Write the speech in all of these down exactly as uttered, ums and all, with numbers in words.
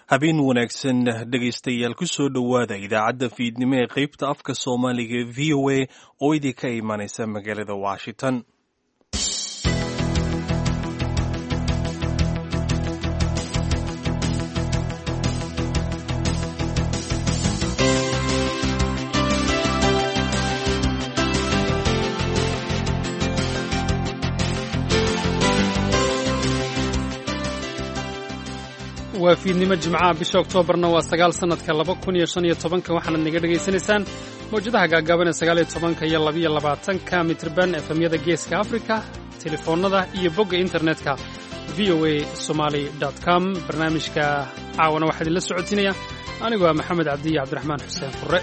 habeen wanaagsan dhegaystayaal ku soo dhowaada idaacadda fiidnimo ee qaybta afka soomaaliga v o a oo idinka imanaysa magaalada washington. waa fiidnimo jimcaha bisha oktoobarna waa sagaal sannadka laba kun iyo shan iyo tobanka waxaanad naga dhegaysanaysaan mawjadaha gaagaaban ee sagaal iyo tobanka iyo labaiyo labaatanka mitrban efemyada geeska afrika telefoonnada iyo bogga internetka v o a somaly com. barnaamijka caawana waxaa idinla socotinaya anigoo ah maxamed cabdiya cabdiraxmaan xuseen furre.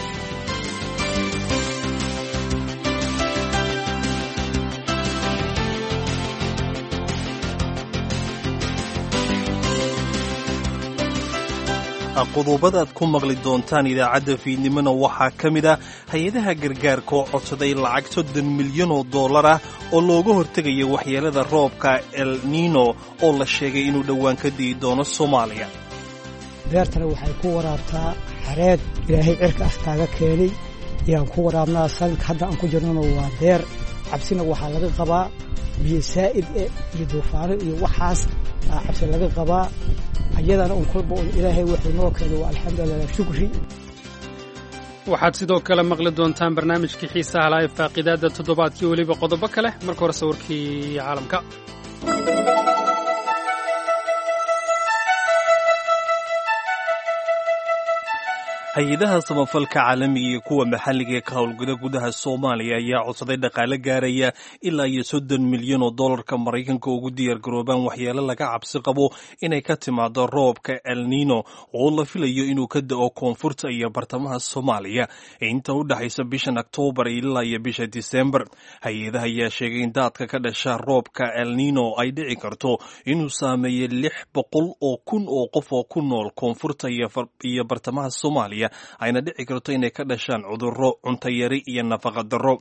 qodobadaad ku maqli doontaan idaacadda fiidnimona waxaa ka mid ah hay-adaha gargaarka oo codsaday lacag soddon milyan oo dollar ah oo looga hortegayo waxyeelada roobka el nino oo la sheegay inuu dhowaan ka di'i doono soomaaliya. beertana waxay ku waraabtaa xareed ilaahay cirka ah kaaga keenay yaan ku waraabnaa. sanadka hadda aan ku jirnona waa beer cabsina waxaa laga qabaa biyo saa'id eh iyo duufaano iyo waxaas cabsi laga qabaa. ayadana un kolba un ilaahay wuxuu noo keenay waa alxamdulilah shukri. waxaad sidoo kale maqli doontaan barnaamijkii xiisaha laha ee faaqidaadda toddobaadkii weliba qodobo kale. marka hore sawirkii caalamka. hay-adaha samafalka caalamiga iyo kuwa maxalliga ee ka howlgala gudaha soomaaliya ayaa codsaday dhaqaale gaaraya ilaa iyo soddon milyan oo dollarka maraykanka ugu diyaargaroobaan waxyeelo laga cabsi qabo inay ka timaado roobka el nino oo la filayo inuu ka da'o koonfurta iyo bartamaha soomaaliya inta u dhexaysa bishan oktoobar ilaa iyo bisha disembar. hay-adaha ayaa sheegay in daadka ka dhasha roobka el nino ay dhici karto inuu saameeyo lix boqol oo kun oo qof oo ku nool koonfurta iyo bartamaha soomaaliya ayna dhici karto inay ka dhashaan cudurro, cuntayari iyo nafaqa darro.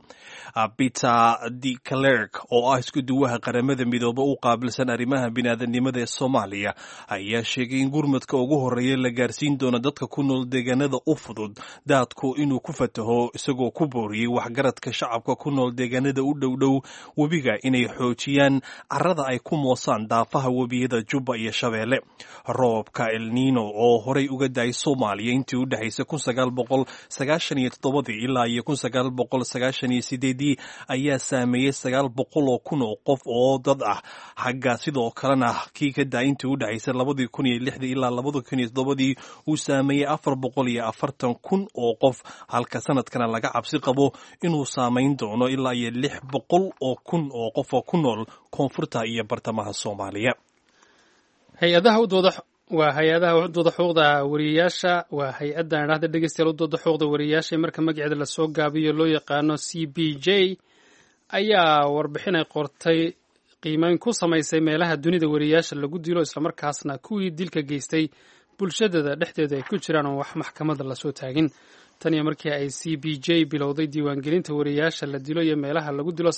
Peter de Klerk oo ah isku duwaha qaramada midoobe u qaabilsan arrimaha bini'aadanimada ee Soomaaliya ayaa sheegay in gurmadka ugu horreeya la gaarsiin doono dadka ku nool deegaanada u fudud daadku inuu ku fataho, isagoo ku booriyey waxgaradka shacabka ku nool deegaanada u dhowdhow webiga inay xoojiyaan carrada ay ku moosaan daafaha webiyada Jubba iyo Shabeelle. roobka el nino oo horay uga da'ay Soomaaliya intii u dhexaysay kun sagaal boqol sagaashan iyo toddobadii ilaa iyo kun sagaal boqol sagaashan iyo sideedii ayaa saameeyey sagaal boqol oo kun oo qof oo dad ah. xagga sidoo kalena kii ka da'ay intii u dhexaysay labadii kun iyo lixdii ilaa labadii kun iyo toddobadii uu saameeyey afar boqol iyo afartan kun oo qof, halka sanadkana laga cabsi qabo inuu saamayn doono ilaa iyo lix boqol oo kun oo qof oo ku nool koonfurta iyo bartamaha Soomaaliya. hay-adaha u dooda waa hay-adaha udooda xuquuqda wariyayaasha waa hay-addan idhahda dhegeystayaal u dooda xuquuqda wariyayaasha marka magaceeda lasoo gaabiyo loo yaqaano c b j ayaa warbixin ay qortay qiimeyn ku samaysay meelaha dunida wariyayaasha lagu dilo islamarkaasna kuwii dilka geystay bulshadada dhexdeeda ay ku jiraan oo wax maxkamadda lasoo taagin. tan iyo markii ay c b j bilowday diiwaangelinta wariyayaasha la dilo iyo meelaha lagu dilo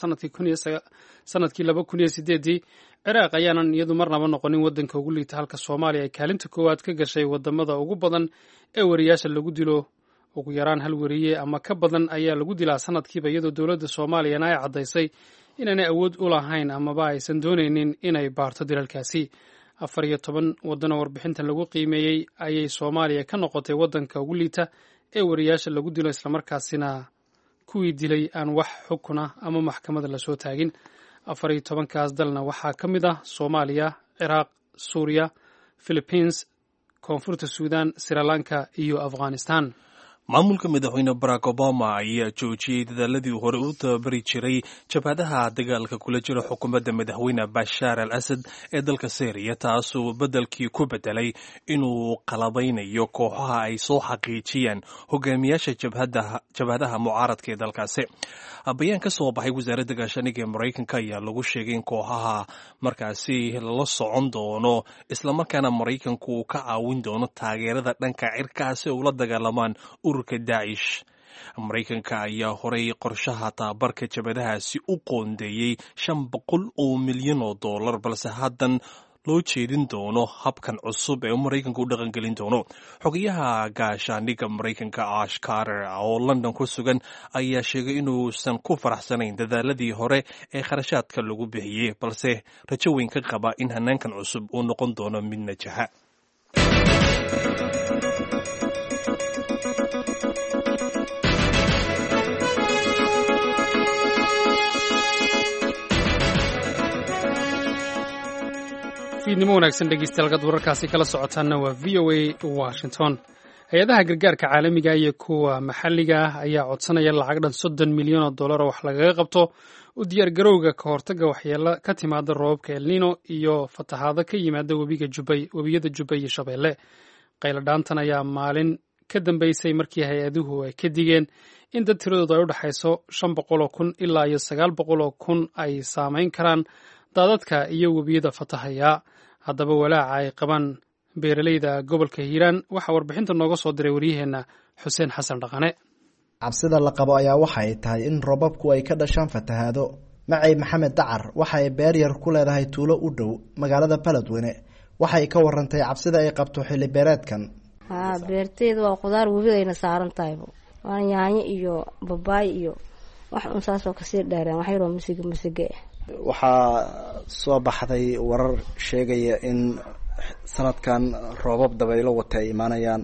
sanadkii laba kun iyo sideedii, ciraaq ayaanan iyadu marnaba noqonin waddanka ugu liita, halka soomaaliya ay kaalinta koowaad ka gashay wadamada ugu badan ee wariyayaasha lagu dilo. ugu yaraan hal wariye ama ka badan ayaa lagu dilaa sanadkiiba, iyadoo dowladda soomaaliyana ay caddaysay inaanay awood u lahayn amaba aysan doonaynin inay baarto dilalkaasi. afar iyo toban waddanoo warbixintan lagu qiimeeyey ayay soomaaliya ka noqotay waddanka ugu liita ee wariyayaasha lagu dilo, islamarkaasina kuwii dilay aan wax xukuna ama maxkamada lasoo taagin. afar iyo tobankaas dalna waxaa ka mid ah Soomaaliya, Ciraaq, Suuriya, Philippines, koonfurta Suudaan, Sri Lanka iyo Afghanistan. maamulka madaxweyne barack obama ayaa joojiyey dadaaladii hore u tababari jiray jabhadaha dagaalka kula jira xukuumadda madaxweyne bashaar al asad ee dalka syriya, taasoo beddelkii ku bedelay inuu qalabaynayo kooxaha ay soo xaqiijiyaan hogaamiyaasha jabhadaha mucaaradka ee dalkaasi. bayaan ka soo baxay wasaaradda gaashaaniga ee maraykanka ayaa lagu sheegay in kooxaha markaasi lala socon doono, islamarkaana maraykanku uu ka caawin doono taageerada dhanka cirkaasi ula dagaalamaan ururka daacish. maraykanka ayaa horay qorshaha tababarka jabhadahaasi u qoondeeyey shan boqol oo milyan oo dollar, balse haddan loo jeedin doono habkan cusub ee maraykanka u dhaqangelin doono. xogayaha gaashaandhigga maraykanka Ash Carter oo London ku sugan ayaa sheegay inuusan ku faraxsanayn dadaaladii hore ee kharashaadka lagu bixiyey, balse rajo weyn ka qaba in hanaankan cusub uu noqon doono mid najaxa. fiidnimo wanaagsan dhegeystayaal gad wararkaasi kala socotaana waa v o a Washington. hay-adaha gargaarka caalamiga iyo kuwa maxalliga ah ayaa codsanaya lacag dhan soddon milyan oo dollar oo wax lagaga qabto u diyaargarowga ka hortagga waxyeelo ka timaada roobabka El Nino iyo fatahaado ka yimaada webiga Jubbay webiyada Jubbay iyo Shabeelle. qayladhaantan ayaa maalin ka dambeysay markii hay-aduhu ay ka digeen in dad tiradoodu ay u dhexayso shan boqol oo kun ilaa iyo sagaal boqol oo kun ay saamayn karaan daadadka iyo webiyada fatahaya. haddaba walaaca ay qabaan beeralayda gobolka Hiiraan waxaa warbixinta nooga soo diray waryaheena Xuseen Xasan Dhaqane. cabsida la qabo ayaa waxay tahay in roobabku ay ka dhashaan fatahaado. Macay Maxamed Dacar waxa ay beer yar ku leedahay tuulo u dhow magaalada Beledweyne. waxay ka warantay cabsida ay qabto xilli beereedkan. haa beerteedu waa qudaar webigayna saaran tahay. waa yaanyo iyo babaay iyo wax un saasoo kasii dheereen wax yaroo misiga misige waxaa soo baxday warar sheegaya in sanadkan roobab dabaylo wata ay imaanayaan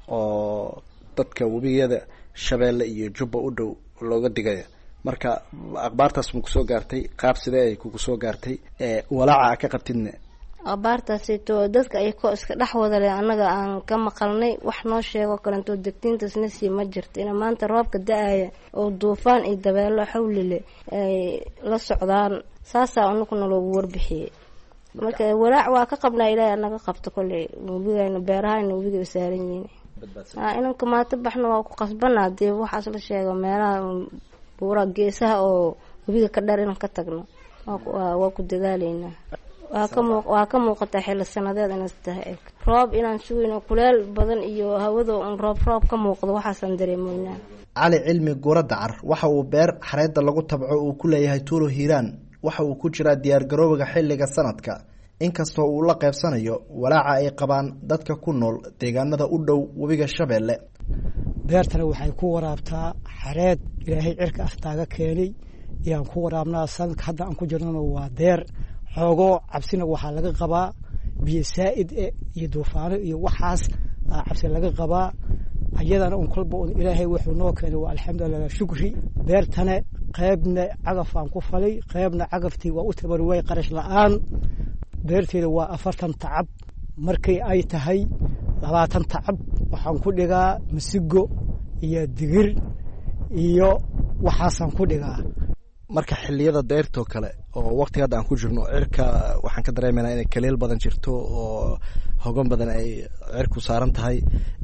oo dadka webiyada Shabeelle iyo Jubba u dhow looga digaya. marka akhbaartaas ma ku soo gaartay qaab sidee ay kugu soo gaartay ee walaaca ka qabtidna? akhbaartaasi to dadka ay ko iska dhex wada leh anaga aan ka maqalnay wax noo sheego karanto degtiintaasna si ma jirto in maanta roobka da'aya oo duufaan iyo dabeelo xawli leh ay la socdaan saasa anuguna loogu warbixiyay. marka walaac waa ka qabnaa ilaahay anaga qabto kulay webigayna beerahayna webiga saaran yihiin. aa inanka maanta baxna waa ku qasbanaa dee waxaas la sheego meelaha buura geesaha oo webiga ka dheer inaan ka tagno waa ku dadaalaynaa. waa ka muuq waa ka muuqata xilli sanadeed inay tahay roob inaan sugayno kuleel badan iyo hawada oo roob roob ka muuqdo waxaasan dareemoynaa. Cali Cilmi Guura Dacar waxa uu beer xareedda lagu tabco uu ku leeyahay tuulo Hiiraan. waxa uu ku jiraa diyaar garowga xilliga sanadka inkastoo uu la qaybsanayo walaaca ay qabaan dadka ku nool deegaanada u dhow webiga Shabeelle. beertana waxay ku waraabtaa xareed ilaahay cirka aftaaga keenay iyaan ku waraabnaa sanadka hadda aan ku jirnana waa deer xoogo cabsina waxaa laga qabaa biyo saa'id iyo duufaano iyo waxaas cabsi laga qabaa. ayadana un kolba un ilaahay wuxuu noo keenay waa alxamdulilah shukri. beertana qaybna cagaf aan ku falay qaybna cagaftii waa u tabarway qarash la'aan. beerteeda waa afartan tacab markay ay tahay labaatan tacab waxaan ku dhigaa masigo iyo digir iyo waxaasaan ku dhigaa. marka xilliyada deyrtoo kale oo waqtiga hadda aan ku jirno cirka waxaan ka dareemaynaa inay kaleel badan jirto oo hogan badan ay cirku saaran tahay.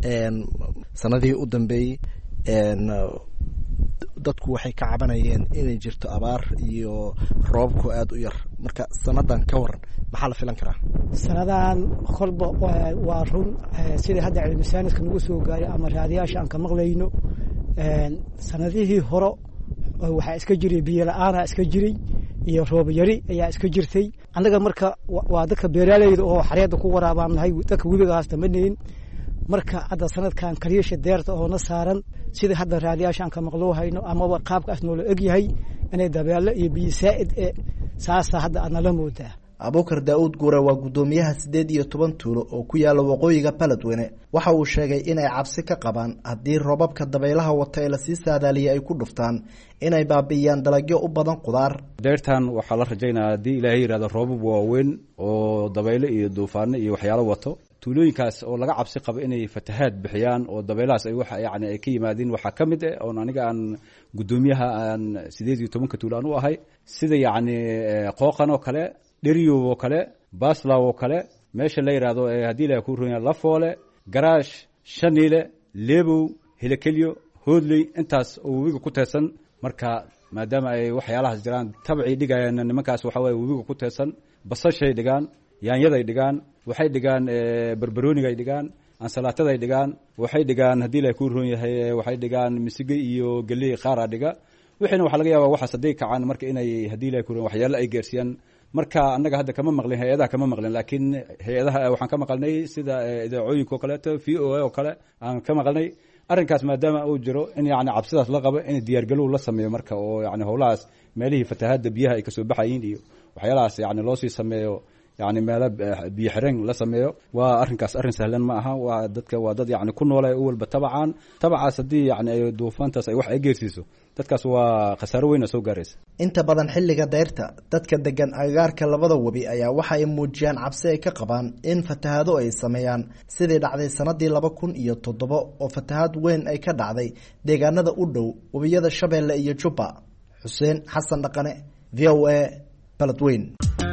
sanadihii u dambeeyey dadku waxay ka cabanayeen inay jirto abaar iyo roobku aada u yar. marka sanadan ka waran maxaa la filan karaa? sanadan kolba waa run sidii hadda cilmisaaniska nagu soo gaaray ama raadiyaasha aan ka maqlayno. sanadihii hore waxaa iska jiray biyo la-aanaa iska jiray iyo roob yari ayaa iska jirtay. annaga marka waa dadka beeraaleyda oo xareedda ku waraabaan nahay dadka webigaas damanayn. marka hadda sanadkan kaliisha deerta oo na saaran sida hadda raadiyaasha aan ka maqloo hayno amaba qaabkaas noola egyahay inay dabeelo iyo biyo saa'id ee saasa hadda aadna la moodaa. Abuukar Daawud Guure waa gudoomiyaha sideed iyo toban tuulo oo ku yaala waqooyiga Beledweyne. waxa uu sheegay inay cabsi ka qabaan haddii roobabka dabaylaha wata ee la sii saadaaliyay ay ku dhuftaan inay baabi'iyaan dalagyo u badan qudaar. deertan waxaa la rajaynayaa haddii ilaahay yiraahdo roobab waaweyn oo dabaylo iyo duufaano iyo waxyaalo wato tuulooyinkaas oo laga cabsi qabo inay fatahaad bixiyaan oo dabaylahaas ay waxa yacni ay ka yimaadeen waxaa ka mid ah oo aniga aan gudoomiyaha aan sideed iyo tobanka tuulo aan u ahay sida yacni qooqan oo kale dheriyo oo kale baaslaw oo kale meesha la yiraahdo ee haddii la ku roonyaa Lafoole garaash Shaniile Leebow Hilakelyo Hoodley intaas oo webiga ku teesan. marka maadaama ay waxyaalahaas jiraan tabci dhigayaan nimankaas waxa way webiga ku teesan basashay dhigaan yaanyada ay dhigaan waxay dhigaan barbarooniga ay dhigaan ansalaatada ay dhigaan waxay dhigaan haddii la ku roon yahay waxay dhigaan misiga iyo galey qaar dhiga wixina waxa laga yaabaa waxa saday kacaan marka inay haddii la ku roon waxyaalo ay geersiyaan marka annaga hadda kama maqlin hay-adaha kama maqlin laakiin hay-adaha waxaan ka maqalnay sida idaacooyinka oo kaleeto v o a oo kale aan ka maqalnay arrinkaas maadaama uu jiro in yani cabsidaas la qabo in diyaargalow la sameeyo marka oo yani howlahaas meelihii fatahaadda biyaha ay kasoo baxayiin iyo waxyaalahaas yani loo sii sameeyo yani meelo biyo xireen la sameeyo waa arrinkaas arrin sahlan ma aha waa dadka waa dad yani ku noolay u walba tabacaan tabacaas haddii yani ay duufaantaas ay wax ay geersiiso dadkaas waa khasaaro weyn oo soo gaaraysa inta badan xilliga dayrta dadka degan agagaarka labada webi ayaa waxa ay muujiyaan cabsi ay ka qabaan in fatahaado ay sameeyaan sidii dhacday sanadii laba kun iyo toddobo oo fatahaad weyn ay ka dhacday deegaanada u dhow webiyada Shabeelle iyo Jubba. Xuseen Xasan Dhaqane, V O A, Beledweyne.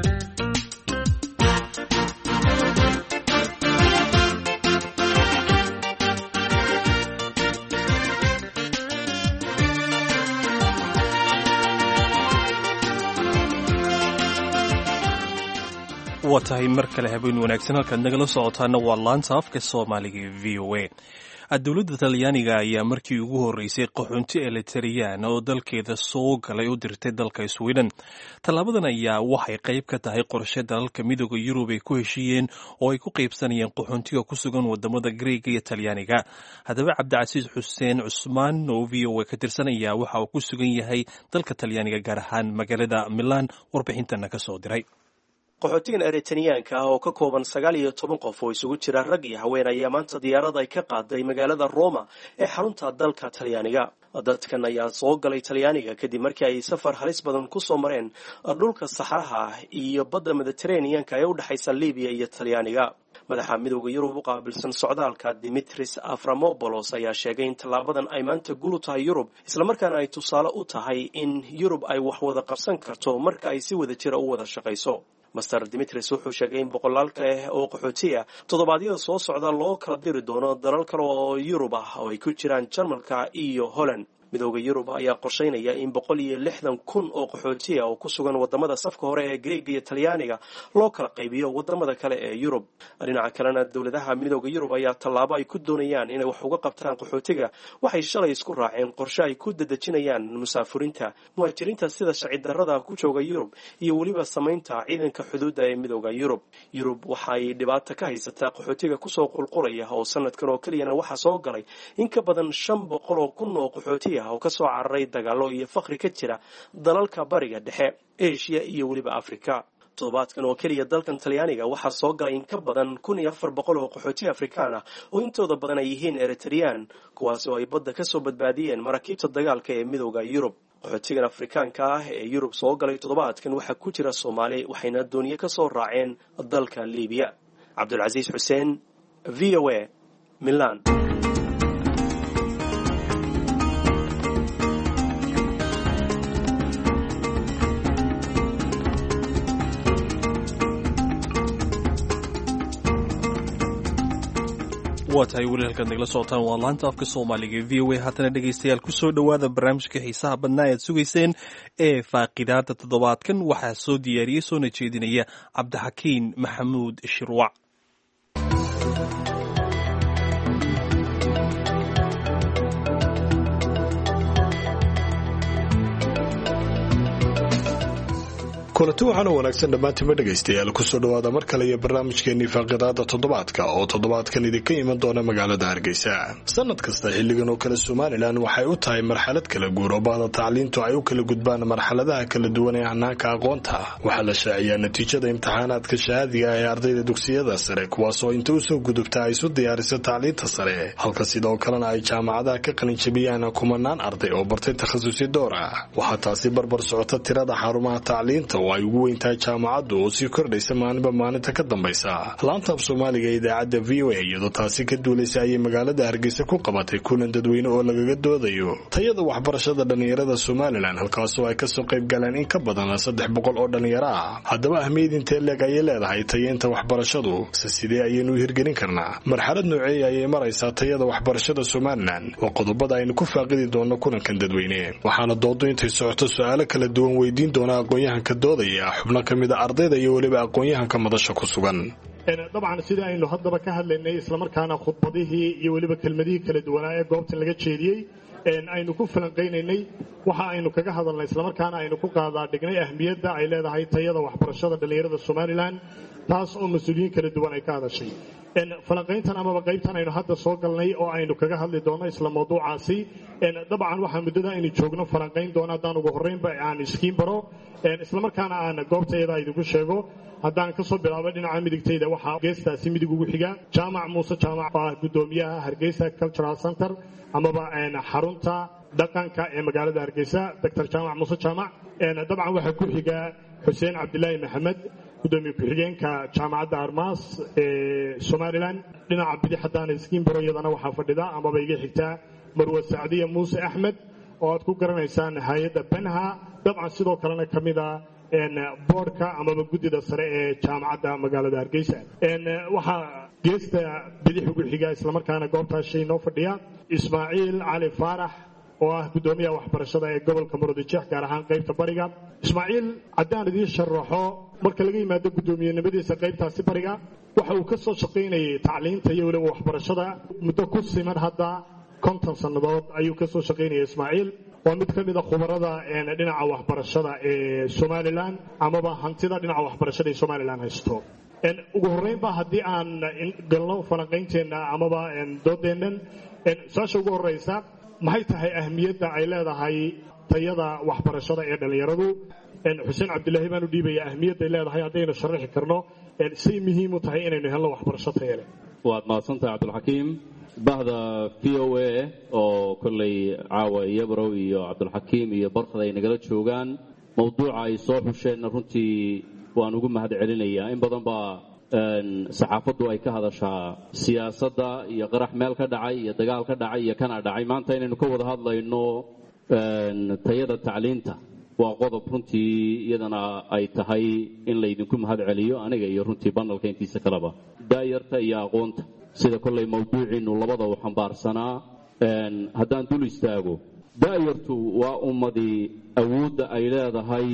waa tahay mar kale habeen wanaagsan halkaad nagala socotaana waa laanta afka soomaaliga ee v o a dowladda talyaaniga ayaa markii ugu horreysay qaxoonti elitariyaan oo dalkeeda soo galay u dirtay dalka sweden tallaabadan ayaa waxay qayb ka tahay qorshe dalalka midooda yurub ay ku heshiiyeen oo ay ku qaybsanayeen qaxoontiga ku sugan wadamada greega iyo talyaaniga haddaba cabdicasiis xuseen cusmaan oo v o a ka tirsan ayaa waxa uu ku sugan yahay dalka talyaaniga gaar ahaan magaalada milaan warbixintana ka soo diray. qaxootigan eritaniyaanka ah oo ka kooban sagaal iyo toban qof oo isugu jira rag iyo haween ayaa maanta diyaarad ay ka qaaday magaalada Roma ee xarunta dalka Talyaaniga. dadkan ayaa soo galay Talyaaniga kadib markii ay safar halis badan ku soo mareen dhulka saxaraha iyo badda Mediterranean-ka ee u dhaxaysa Liibiya iyo Talyaaniga. madaxa midowga Yurub u qaabilsan socdaalka Dimitris Avramopoulos ayaa sheegay in tallaabadan ay maanta guul u tahay Yurub isla markaana ay tusaale u tahay in Yurub ay wax wada qabsan karto marka ay si wada jira u wada shaqayso. Master Dimitris wuxuu sheegay in boqolaal kale oo qaxooti ah toddobaadyada soo socda loo kala diri doono dalal kale oo Yurub ah oo ay ku jiraan Jarmalka iyo Holland. midowga Yurub ayaa qorsheynaya in boqol iyo lixdan kun oo qaxooti ah oo ku sugan wadamada safka hore ee Greek iyo Talyaaniga loo kala qaybiyo wadamada kale ee Yurub. dhinaca kalena dowladaha midowga Yurub ayaa tallaabo ay ku doonayaan inay wax uga qabtaan qaxootiga waxay shalay isku raaceen qorshe ay ku dadajinayaan musaafiriinta muhaajiriinta sida sharci darrada ku jooga Yurub iyo waliba sameynta ciidanka xuduudda ee midowga Yurub. Yurub waxay dhibaato ka haysataa qaxootiga ku soo qulqulaya oo sanadkan oo kaliya waxa soo galay in ka badan shan boqol oo kun oo qaxooti oo ka soo cararay dagaalo iyo faqri ka jira dalalka bariga dhexe, Asia iyo waliba Afrika. toddobaadkan oo kaliya dalkan Talyaaniga waxa soo galay in ka badan kun iyo afar boqol oo qaxooti Afrikaan ah oo intooda badan ay yihiin Eritrean kuwaas oo ay badda ka soo badbaadiyeen maraakiibta dagaalka ee midowga Yurub. qaxootigan Afrikaanka ah ee Yurub soo galay toddobaadkan waxa ku jira Soomaali waxayna dooniye ka soo raaceen dalka Liibiya. Cabdulcasiis Xuseen, V O A, Milan. waa tahay weli halkaad nagala socotaan waa laanta afka soomaaliga v o a haatana dhegaystayaal ku soo dhowaada barnaamijka xiisaha badnaa ead sugayseen ee faaqidaada toddobaadkan waxaa soo diyaariyey soona jeedinaya cabdixakiin maxamuud shirwac. kulanti waxaana wanaagsan dhammaantiinba dhegaystayaal kusoo dhowaada mar kale iyo barnaamijkeenii faaqidaada toddobaadka oo toddobaadkan idinka iman doona magaalada Hargeysa. sanad kasta xilligan oo kale Somaliland waxay u tahay marxalad kala guur oo baahda tacliintu ay u kala gudbaan marxaladaha kala duwan ee hannaanka aqoonta. waxaa la shaaciyaa natiijada imtixaanaadka shahaadiga ee ardayda dugsiyada sare kuwaasoo inta u soo gudubta ay isu diyaariso tacliinta sare halka sidoo kalena ay jaamacadaha ka qalinjabiyaan kumanaan arday oo bartay takhasusyo dhowr ah. waxaa taasi barbar socota tirada xarumaha tacliinta oo ay ugu weyntahay jaamacaddu oo sii kordhaysa maalinba maalinta ka dambaysa. laanta af Soomaaliga ee idaacadda V O A iyadoo taasi ka duulaysa ayay magaalada Hargeysa ku qabatay kulan dadweyne oo lagaga doodayo tayada waxbarashada dhalinyarada Somaliland halkaasoo ay kasoo qayb galeen in ka badan saddex boqol oo dhalinyaro ah. haddaba ahmiyad intee leeg ayay leedahay tayeynta waxbarashadu se sidee ayaynu u hirgelin karnaa marxalad noocee ayay maraysaa tayada waxbarashada Somaliland waa qodobada aynu ku faaqidi doono kulankan dadweyne. waxaana doodo intay socoto su'aalo kala duwan weydiin doona aqoon-yahanka doodaya xubno ka mid ah ardayda iyo waliba aqoon-yahanka madasha ku sugan. dabcan sida aynu haddaba ka hadlaynay isla markaana khudbadihii iyo waliba kelmadihii kala duwanaa ee goobta laga jeediyey aynu ku falanqaynaynay waxa aynu kaga hadalnay islamarkaana aynu ku qaadaa dhignay ahmiyadda ay leedahay tayada waxbarashada dhallinyarada somalilan taas oo mas-uuliyiin kala duwan ay ka hadashay falanqayntan amaba qaybtan aynu hadda soo galnay oo aynu kaga hadli doonno isla mawduucaasi dabcan waxaa muddada aynu joogno falanqayn doona haddaan ugu horreynba aan iskiin baro islamarkaana aan goobtayada idinku sheego haddaan ka soo bilaabo dhinaca midigtayda waxaa geestaasi midig ugu xiga jaamac muuse jaamac oo ah guddoomiyaha hargeysa cultural center amaba xarunta dhaqanka ee magaalada hargeysa doctor jaamac muuse jaamac dabcan waxaa ku xiga xuseen cabdilaahi maxamed gudoomiye ku-xigeenka jaamacadda armaas ee somalilan dhinaca bidix haddaan iskiin baro iyadana waxaa fadhida amaba iga xigtaa marwe sacdiya muuse axmed oo aad ku garanaysaan hay-adda benha dabcan sidoo kalena ka mid a boorka amaba guddida sare ee jaamacadda magaalada hargeysa waxaa geesta bidix ugu xiga islamarkaana goobtaas shay noo fadhiya ismaaciil cali faarax oo ah guddoomiyaha waxbarashada ee gobolka murudijeex gaar ahaan qaybta bariga ismaaciil haddaan idiin sharaxo marka laga yimaado guddoomiyenimadiisa qaybtaasi bariga waxa uu ka soo shaqaynayay tacliinta iyo weliba waxbarashada muddo ku siman hadda konton sannadood ayuu ka soo shaqaynayay ismaaciil waa mid ka mid a khubarada dhinaca waxbarashada ee somalilan amaba hantida dhinaca waxbarashada ee somalilan haysto ugu horreynba haddii aan galno falanqaynteenna amaba doodeennan su-aasha ugu horreysa maxay tahay ahmiyadda ay leedahay tayada waxbarashada ee dhallinyaradu xuseen cabdilaahi baan u dhiibaya ahmiyadday leedahay haddaynu sharaxi karno say muhiim u tahay inaynu helno waxbarasho taya leh waad mahadsantahay cabdulxakiim bahda v o a oo kolley caawa iyabrow iyo cabdulxakiim iyo barkad ay nagala joogaan mawduuca ay soo xusheenna runtii waan ugu mahad celinayaa in badan baa saxaafaddu ay ka hadashaa siyaasadda iyo qarax meel ka dhacay iyo dagaal ka dhacay iyo kana dhacay maanta inaynu ka wada hadlayno tayada tacliinta waa qodob runtii iyadana ay tahay in laydinku mahad celiyo aniga iyo runtii banalka intiisa kaleba daayarta iyo aqoonta sida kolley mawduuciinu labada u xambaarsanaa haddaan dul istaago daayartu waa ummadii awoodda ay leedahay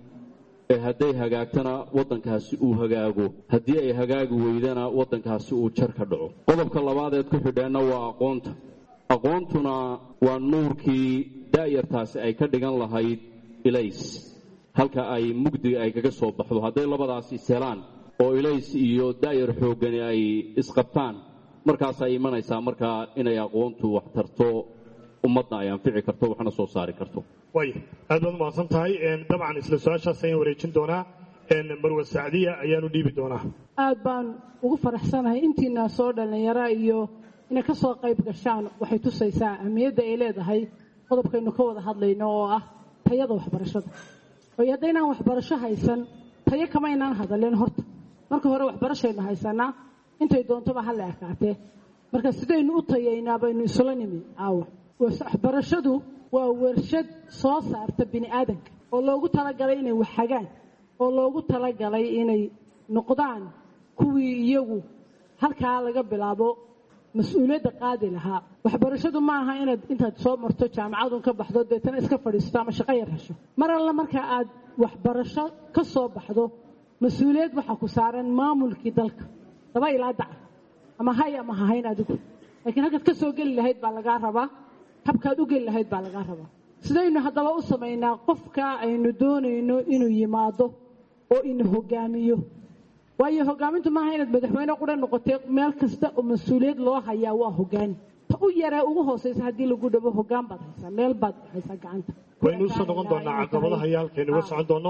ee hadday hagaagtana waddankaasi uu hagaago haddii ay hagaagi weydana waddankaasi uu jar ka dhaco qodobka labaadeed ku xidheenna waa aqoonta aqoontuna waa nuurkii daayartaasi ay ka dhigan lahayd ilays halka ay mugdiga ay kaga soo baxdo hadday labadaas is helaan oo ilays iyo daayar xooggani ay isqabtaan markaasay imanaysaa markaa inay aqoontu wax tarto ummadna ay anfici karto waxna soo saari karto way aad baad mahadsan tahay dabcan isla su-aashaas ayaan wareejin doonaa marwe sacdiya ayaanu dhiibi doonaa aad baan ugu faraxsanahay intiina soo dhallinyaro iyo inay ka soo qayb gashaan waxay tusaysaa ahmiyadda ay leedahay qodobkaynu ka wada hadlayno oo ah tayada waxbarashada oo haddaynaan waxbarasho haysan tayo kama inaan hadalin horta marka hore waxbarashaynu haysanaa intay doontoba ha la ekaatee marka sidaynu u tayaynaa baynu isula nimi aawa waxbarashadu waa warshad soo saarta bini aadanka oo loogu talagalay inay wax hagaan oo loogu talagalay inay noqdaan kuwii iyagu halkaa laga bilaabo mas-uuliyadda qaadi lahaa waxbarashadu ma aha inaad intaad soo marto jaamacadun ka baxdo deetana iska fadhiisato ama shaqo yar hesho mar alla marka aad waxbarasho ka soo baxdo mas-uuliyad waxaa ku saaran maamulkii dalka daba ilaa daca ama hay ama hahayn adigu laakiin halkaad ka soo geli lahayd baa lagaa rabaa habkaad u geli lahayd baa lagaa rabaa sidaynu haddaba u samaynaa qofka aynu doonayno inuu yimaado oo ina hogaamiyo waayo hogaamintu maaha inaad madaxweyne qura noqotay meel kasta oo mas-uuliyad loo hayaa waa hogaani ta u yaree ugu hoosaysa haddii lagu dhabo hogaan baad haysaa meel baad haysaa gacanta waynu usoo noqon doonaa caqabadaha iyo halkaynu uga socon doono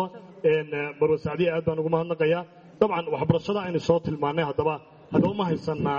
marwe sacdiya aad baan ugu mahadnaqayaa dabcan waxbarashada aynu soo tilmaanay haddaba haddaba ma haysanaa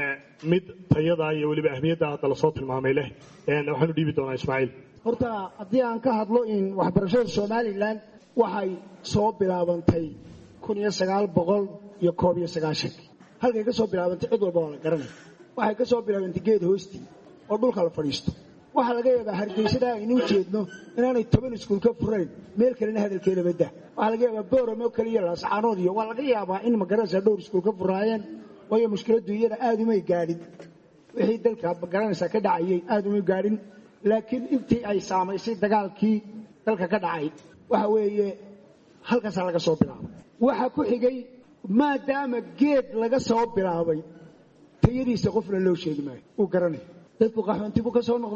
mid tayada iyo weliba ahmiyadda hadda lasoo tilmaamay leh waxaanu dhiibi doonaa ismaaciil horta haddii aan ka hadlo in waxbarashada somalilan waxay soo bilaabantay kun iyo sagaal boqol iyo koob iyo sagaashankii halkay ka soo bilaabantay cid walba waa la garanaya waxay ka soo bilaabantay geed hoostii oo dhulka la fadhiisto waxaa laga yaabaa hargeysada aynu jeedno inaanay toban iskuul ka furayn meel kalena hadalkeeda badda waxaa laga yaabaa booramo kaliya laascaanood iyo waa laga yaabaa in magaranaysa dhowr iskuul ka furaayeen waayo mushkiladdu iyada aada umay gaadhin wixii dalka magaranaysa ka dhacayay aada umay gaadhin laakiin intii ay saamaysay dagaalkii dalka ka dhacay waxa weeye halkaasaa laga soo bilaabay waxaa ku xigay maadaama geed laga soo bilaabay tayadiisa qofna loo sheegi maayo uu garanaya dadku qaxoonti buu ka soo noqday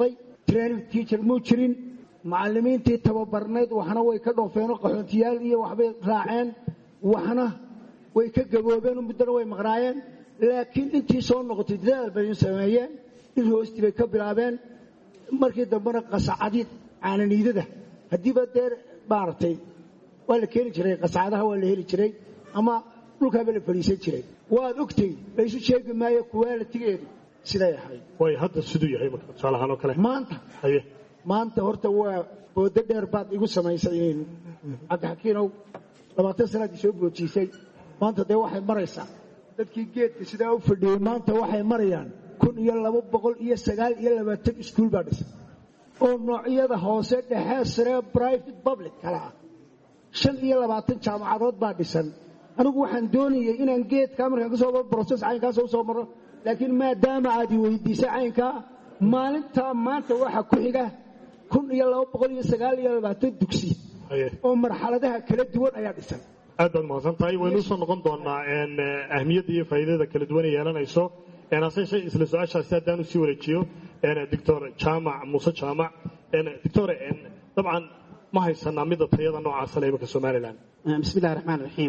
training teacher muu jirin macallimiintii tababarnayd waxna way ka dhoofeenoo qaxoontiyaal iyo waxbay raaceen waxna way ka gaboobeen muddana way maqnaayeen laakiin intii soo noqotay dadaal bay sameeyeen in hoostii bay ka bilaabeen markii dambena qasacadid caananiidada haddiiba dee maaragtay waa la keeni jiray qasacadaha waa la heli jiray ama dhulkaaba la fadhiisan jiray waad ogtay laysu sheegi maayo kuwaalitigeedu siday ahayd way hadda siduu yahay marka tusaalahaan oo kale maanta haye maanta horta waa boodo dheer baad igu samaysay cabdixakiinow labaatan sanaadii soo boojisay maanta dee waxay maraysaa dadkii geedka sidaa u fadhiyey maanta waxay marayaan kun iyo laba boqol iyo sagaal iyo labaatan iskuul baa dhisan oo noocyada hoose dhexe sare private public kala ah shan iyo labaatan jaamacadood baa dhisan anigu waxaan doonayay inaan geedkaa markaan ka soo maro process caynkaas u soo maro laakiin maadaama aad i weydiisay caynkaa maalintaa maanta waxa ku xiga kun iyo laba boqol iyo sagaal iyo labaatan dugsi oo marxaladaha kala duwan ayaa dhisan aad baad mahadsan tahay waynu usoo noqon doonaa ahmiyadda iyo faa'iidada kala duwan ee yeelanayso hase shay isla su-aashaasi haddaan usii wareejiyo doctor jaamac muuse jaamac doctor dabcan ma haysanaa midda tayada noocaasa le imika somalilan bismi illahi raxmaan raxiim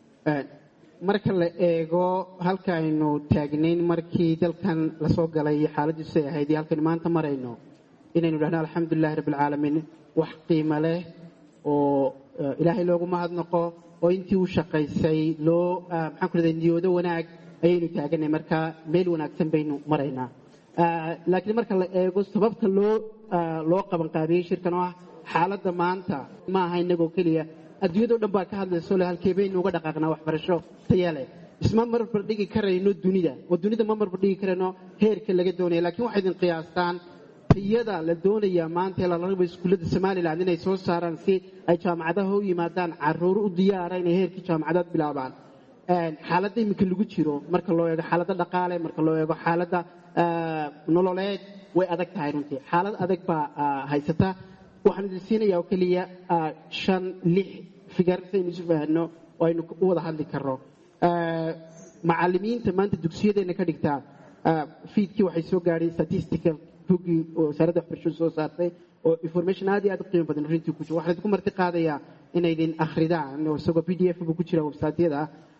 marka la eego halka aynu taagnayn markii dalkan lasoo galay xaaladiisu ay ahayd iyo halkaynu maanta marayno inaynu dhahno alxamdulilahi rabbi alcaalamiin wax qiimo leh oo ilaahay loogu mahadnaqo oo intii u shaqaysay loo maxaan ku leedahay niyoodo wanaag ayaynu taaganay marka meel wanaagsan baynu maraynaa laakiin marka la eego sababta loo loo qaban qaabiyey shirkan oo ah xaaladda maanta ma aha inagoo keliya adduunyado dhan baa ka hadlayso le halkee baynu uga dhaqaaqnaa waxbarasho taya leh isma marbar dhigi karayno dunida oo dunida ma marbar dhigi karayno heerka laga doonaya laakiin waxay idin qiyaastaan tayada la doonayaa maanta ee la rabo iskuullada somaliland inay soo saaraan si ay jaamacadaha u yimaadaan caruur u diyaara inay heerkii jaamacadaad bilaabaan xaaladda iminka lagu jiro marka loo eego xaaladda dhaqaale marka loo eego xaaladda nololeed way adag tahay runtii xaalad adag baa haysata waxaan idin siinayaa oo keliya shan lix figar si aynu isu fahanno oo aynu u wada hadli karno macallimiinta maanta dugsiyadeenna ka dhigtaa fiidkii waxay soo gaadhay statistical buggii oo wasaaradda waxbarashadu soo saartay oo information aad iyo aad u qiimo badan runtii ku jiro waxaan idinku marti qaadayaa inaydin akhridaan oo isagoo p d f buu ku jira websaatyada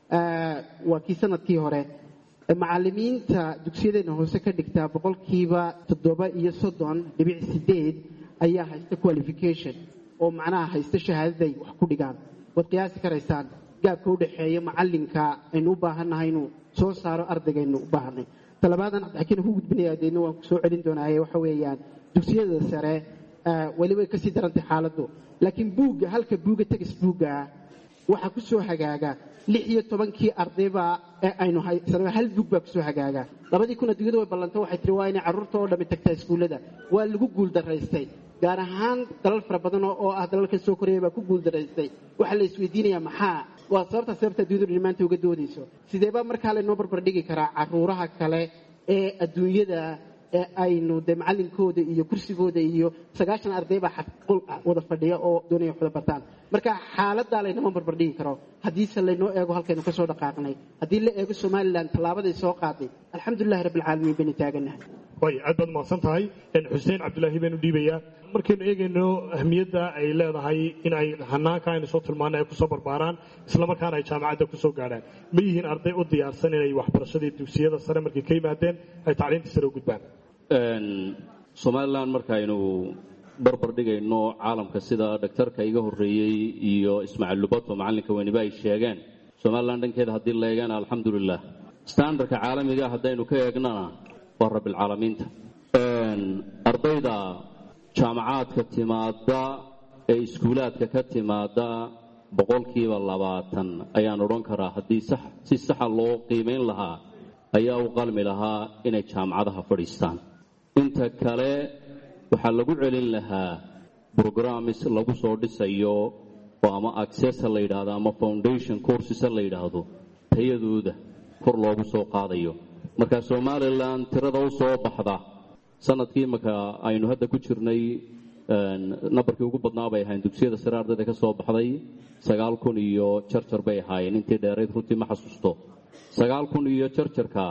waa kii sanadkii hore macallimiinta dugsiyadeenna hoose ka dhigtaa boqolkiiba toddoba iyo soddon dhibic sideed ayaa haysta qualification oo macnaha haysta shahaadaday wax ku dhigaan waad qiyaasi karaysaan gaabka u dhexeeya macallinka aynu u baahannahay inuu soo saaro ardaygaaynu u baahanay talabaadan cabdixakiin ku gudbinaya deedna waan ku soo celin doonaaye waxa weeyaan dugsiyada sare weli way kasii darantay xaaladdu laakiin buugga halka buugga tegis buugga waxaa ku soo hagaaga lix iyo tobankii ardayba ee aynu haysanno hal buug baa kusoo hagaaga labadii kun adduunyada way ballantay waxay tiri waa inay carruurta oo dhammi tagtaa iskuullada waa lagu guuldaraystay gaar ahaan dalal fara badan oo ah dalalka soo koraya baa ku guuldaraystay waxaa la isweydiinayaa maxaa waa sababta sababta adduunyadu maanta uga doodayso sideebaa markaa laynoo barbar dhigi karaa carruuraha kale ee adduunyada ee aynu dee macallinkooda iyo kursigooda iyo sagaashan arday baa xaqul wada fadhiya oo doonaya wax wada bartaan marka xaaladdaa laynama barbar dhigi karo haddiise laynoo eego halkaynu ka soo dhaqaaqnay haddii la eego somalilan tallaabaday soo qaaday alxamdulilahi rabbi alcaalamiin baynu taagannahay way aad baad mahadsan tahay xuseen cabdulaahi baynu dhiibayaa markaynu eegayno ahmiyadda ay leedahay in ay hanaanka aynu soo tilmaanay ay kusoo barbaaraan islamarkaana ay jaamacadda kusoo gaadhaan ma yihiin arday u diyaarsan inay waxbarashadii dugsiyada sare markay ka yimaadeen ay tacliintii sare u gudbaan somalilan markaaynu barbar dhigayno caalamka sida dhaktarka iga horreeyey iyo ismaaciil lubato macallinka weyniba ay sheegeen somalilan dhankeeda haddii la eegana alxamdulilah standardka caalamiga haddaynu ka eegnana waa rabbilcaalamiinta ardayda jaamacaadka timaada ee iskuulaadka ka timaada boqolkiiba labaatan ayaan odhan karaa haddii si saxa loo qiimayn lahaa ayaa u qalmi lahaa inay jaamacadaha fadhiistaan inta kale waxaa lagu celin lahaa brogramis lagu soo dhisayo oo ama accessa la yidhaahdo ama foundation coursesa la yidhaahdo tayadooda kor loogu soo qaadayo marka somalilan tirada u soo baxda sanadkii marka aynu hadda ku jirnay nambarkii ugu badnaa bay ahayn dugsiyada sare ardayda ka soo baxday sagaal kun iyo jarjar bay ahaayeen intii dheerayd runtii ma xasuusto sagaal kun iyo jarjarka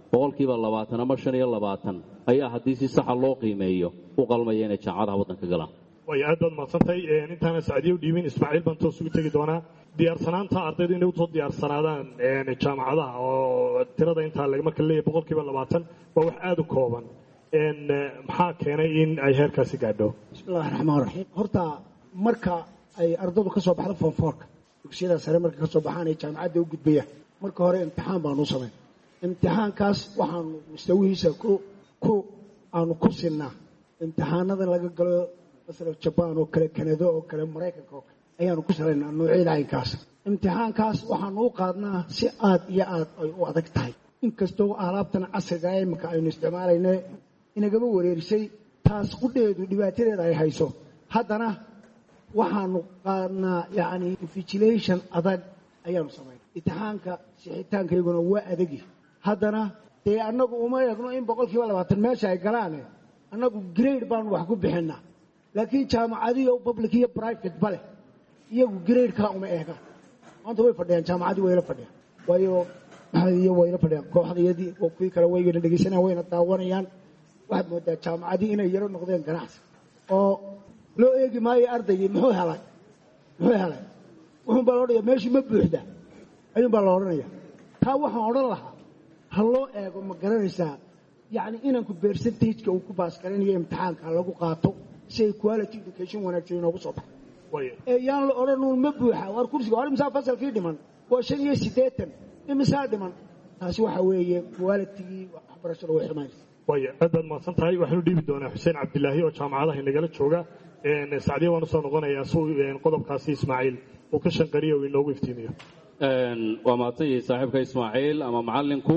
boqolkiiba labaatan ama shan iyo labaatan ayaa haddii si saxa loo qiimeeyo u qalmaya inay jaamacadaha waddanka galaan. way aad baad mahadsantahay. intaana sacdiyo u dhiibin ismaaciil baan toos ugu tegi doonaa. diyaarsanaanta ardaydu inay usoo diyaarsanaadaan jaamacadaha oo tirada intaa marka leeyahay boqolkiiba labaatan waa wax aada u kooban. maxaa keenay in ay heerkaasi gaadho? bismillahi raxmaan raxiim. horta marka ay ardaydu ka soo baxdo form fourka dugsiyada sare marka ka soo baxaan ay jaamacadda u gudbayaan marka hore imtixaan baanu samayn. imtixaankaas waxaanu mustawihiisa ku ku aanu ku sinnaa imtixaanada laga galo masala jabaan oo kale kanada oo kale maraykanka oo kale ayaanu ku salaynaa noocyada caynkaas. imtixaankaas waxaanu u qaadnaa si aad iyo aad ay u adag tahay inkastoo alaabtan casriga ee imika aynu isticmaalayna inagaba wareerisay taas qudheedu dhibaatadeeda ay hayso haddana waxaanu qaadnaa yacni invigilation adag ayaanu samaynay. imtixaanka sixitaankayguna waa adagi haddana dee annagu uma eegno in boqolkiiba labaatan meesha ay galaane annagu grade baanu wax ku bixinaa laakiin jaamacadiyo public iyo private bale iyagu gradekaa uma eegaan. maanta way fadhiyaan jaamacadii wayla fadhiyaan waayo maxadiyo wayla fadhiyaan kooxdayadii oo kuwii kale waygana dhegaysanayaan wayna daawanayaan. waxaad moodaa jaamacadii inay yaro noqdeen ganacsi oo loo eegi maayo ardaygii muxuu helay muxuu helay wuxuun baa la odhanaya meeshii ma buuxda ayuun baa la odhanaya. taa waxaan odhan lahaa ha loo eego ma garanaysaa yacni inanku percentageka uu ku baasgaranayo imtixaanka lagu qaato si ay quality education wanaagsan inoogu soo baxo. ee yaan la odhanuun ma buuxa war kursiga hore imisaa fasalkii dhiman waa shan iyo siddeetan imisaa dhiman taasi waxa weeye qualitygii waxbarashada way xumaynaysa. waaya aad baad mahadsan tahay. waxaanu dhiibi doonaa xuseen cabdilaahi oo jaamacadaha inagala jooga. sacdiya waan usoo noqonayaa si qodobkaasi ismaaciil uu ka shanqariyo uu inoogu iftiimiyo. waa mahadsan yahay saaxiibka ismaaciil ama macallinku.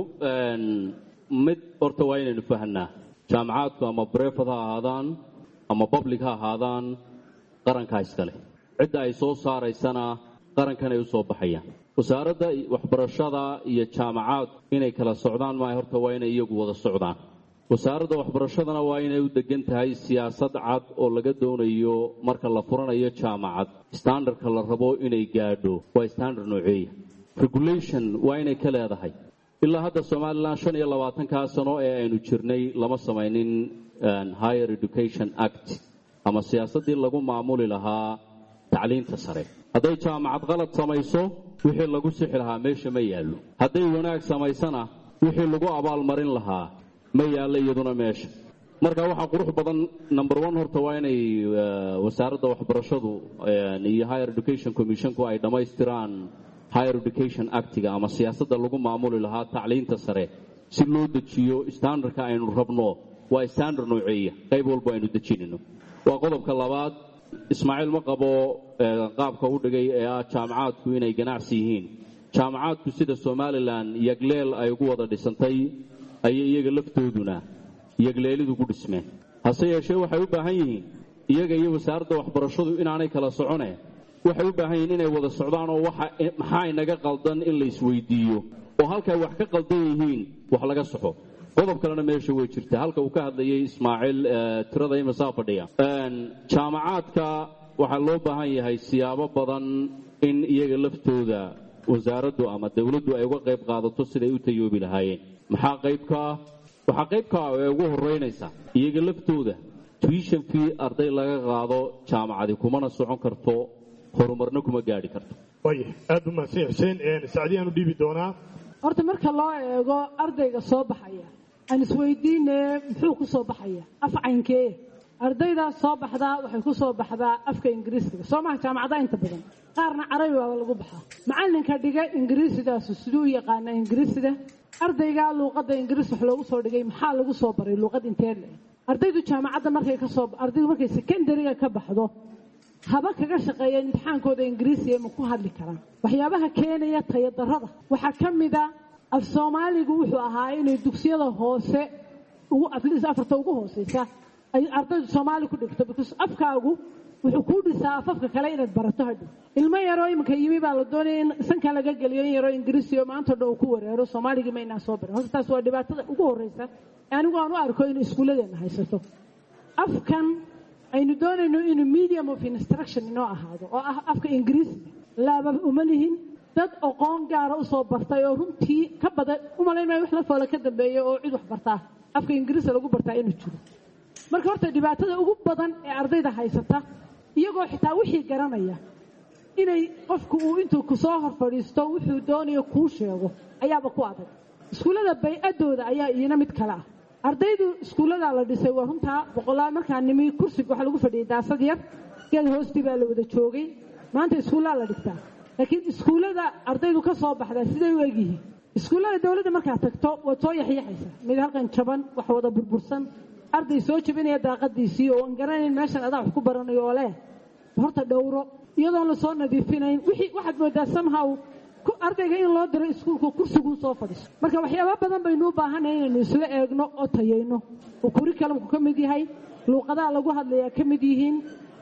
mid horta waa inaynu fahanaa jaamacaadku ama brefad ha ahaadaan ama public ha ahaadaan qarankaa iskale cidda ay soo saaraysana qarankanay u soo baxayaan. wasaaradda waxbarashada iyo jaamacaad inay kala socdaan maaha horta waa inay iyagu wada socdaan. wasaaradda waxbarashadana waa inay u degan tahay siyaasad cad oo laga doonayo marka la furanayo jaamacad standardka la rabo inay gaadho waa standard nooceeya. regulation waa inay ka leedahay. ilaa hadda somalilan shan iyo labaatankaa sano ee aynu jirnay lama samaynin higher education act ama siyaasaddii lagu maamuli lahaa tacliinta sare. hadday jaamacad qalad samayso wixii lagu sixi lahaa meesha ma yaallo. hadday wanaag samaysana wixii lagu abaalmarin lahaa ma yaallo iyaduna meesha. marka waxaa qurux badan number one horta waa inay wasaaradda waxbarashadu iyo higher education commissionku ay dhammaystiraan higher education actiga ama siyaasadda lagu maamuli lahaa tacliinta sare si loo dejiyo standardka aynu rabno waa standard nooceeya qayb walba aynu dejinayno. waa qodobka labaad. ismaaciil ma qabo qaabka u dhigay ee ah jaamacaadku inay ganacsi yihiin. jaamacaadku sida somalilan yagleel ay ugu wada dhisantay ayay iyaga laftooduna yagleelidu ku dhismeen. hase yeeshee waxay u baahan yihiin iyaga iyo wasaaradda waxbarashadu inaanay kala soconeen. waxay u baahan yihiin inay wada socdaan oo maxaa inaga qaldan in la isweydiiyo oo halkay wax ka qaldan yihiin wax laga soxo. qodob kalena meesha way jirta halka uu ka hadlayay ismaaciil tirada imisaa fadhiya. jaamacaadka waxaa loo baahan yahay siyaabo badan in iyaga laftooda wasaaraddu ama dawladdu ay uga qayb qaadato siday u tayoobi lahaayeen. maxaa qaybka ah? waxaa qaybka ah ee ugu horeynaysa iyaga laftooda tuition fee arday laga qaado jaamacadi kumana socon karto horumarna kuma gaadhi karto. waaya aad u mahadsan xuseen. sacdiyaanu dhiibi doonaa. horta marka loo eego ardayga soo baxaya aan isweydiine muxuu ku soo baxaya af caynkee. ardaydaas soo baxdaa waxay ku soo baxdaa afka ingiriisiga soo maha jaamacadaha inta badan qaarna carabi baa lagu baxaa. macalinka dhiga ingiriisidaas siduu u yaqaana ingiriisiga ardayga luuqadda ingiriis wax loogu soo dhigay maxaa lagu soo baray luuqad intee le. ardaydu jaamacadda markay ka soo ardaydu markay secondary-ga ka baxdo haba kaga shaqeeya imtixaankooda ingiriisiga ma ku hadli karaan. waxyaabaha keenaya tayadarrada waxaa ka mid a af soomaaligu wuxuu ahaa inay dugsiyada hoose ugu atleast afarta ugu hooseysa ay ardaydu soomaali ku dhigto because afkaagu wuxuu kuu dhisaa afafka kale inaad barato hadhow. ilmo yaroo iminka yimi baa la doonaya in sanka laga geliyo in yaroo ingiriisiyo maanta dhan uu ku wareero soomaaligii maynaan soo barin. horta taas waa dhibaatada ugu horreysa anigu aan u arko in iskuulladeena haysato. afkan aynu doonayno inuu medium of instruction inoo ahaado oo ah afka ingiriisiga laaba uma lihin dad aqoon gaara u soo bartay oo runtii ka badan u malaynaya wax la foolo ka dambeeya oo cid wax bartaa afka ingiriisi lagu bartaa inuu jiro marka horta dhibaatada ugu badan ee ardayda haysata iyagoo xitaa wixii garanaya inay qofku uu intuu ku soo hor fadhiisto wuxuu doonayo kuu sheego ayaaba ku adag iskuullada bay-adooda ayaa iyana mid kale ah ardaydu iskuullada la dhisay waa runtaa boqolaal markaa nimi kursiga waxa lagu fadhiyay daasad yar geed hoostii baa la wada joogay maanta iskuullada la dhigtaa laakiin iskuullada ardaydu ka soo baxdaa siday u egyihiin iskuullada dawladda markaa tagto waad soo yaxyaxaysa mid halkan jaban wax wada burbursan arday soo jabinaya daaqadiisii oo aan garanayn meeshan adaa wax ku baranayo oo leh horta dhowro iyadoon la soo nadiifinayn wixii waxaad moodaa somehow ardayga in loo diro iskuulka kursiguu soo fadhiso marka waxyaaba badan baynu u baahanahay inaynu isla eegno oo tayayno oo curriculumku ka mid yahay luuqadaha lagu hadlayaa ka mid yihiin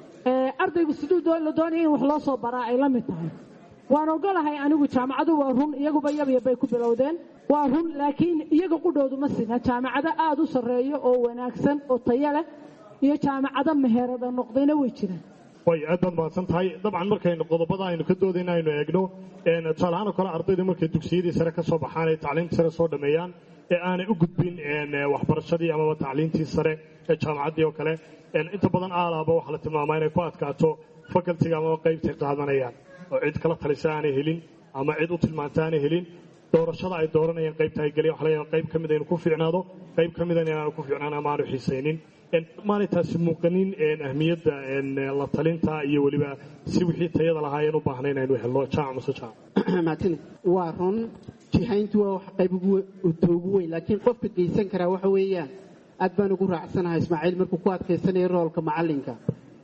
ardaygu siduu la doonaya in wax loo soo baraa ay la mid tahay waan ogolahay anigu jaamacadu waa run iyaguba yabyabay ku bilowdeen waa run laakiin iyaga qudhoodu ma sina jaamacado aada u sarreeyo oo wanaagsan oo tayo leh iyo jaamacado meherada noqdayna way jiraan way aad baad mahadsan tahay dabcan markaynu qodobada aynu ka doodayna aynu eegno tusaale ahaan oo kale ardaydu markay dugsiyadii sare ka soo baxaan ay tacliintii sare soo dhameeyaan ee aanay u gudbin waxbarashadii amaba tacliintii sare ee jaamacaddii oo kale inta badan aalaaba waxaa la tilmaamaa inay ku adkaato facultiga amaba qaybtay qaadanayaan oo cid kala talisa aanay helin ama cid u tilmaanta aanay helin doorashada ay dooranayaan qaybta ay geliyaan waxa laga yaabaa qayb ka mid aynu ku fiicnaado qayb ka midana inaanu ku fiicnaan ama aanu xiisaynin maalintaasi muuqanin ahmiyadda la talinta iyo weliba si wixii tayada lahaayeen u baahnayn aynu helno jaamac mase jaamac waa run jihayntu waa wax qayb ugu weyn laakiin qofka geysan karaa waxa weeyaan aad baan ugu raacsanahay ismaaciil markuu ku adkaysanayo roolka macalinka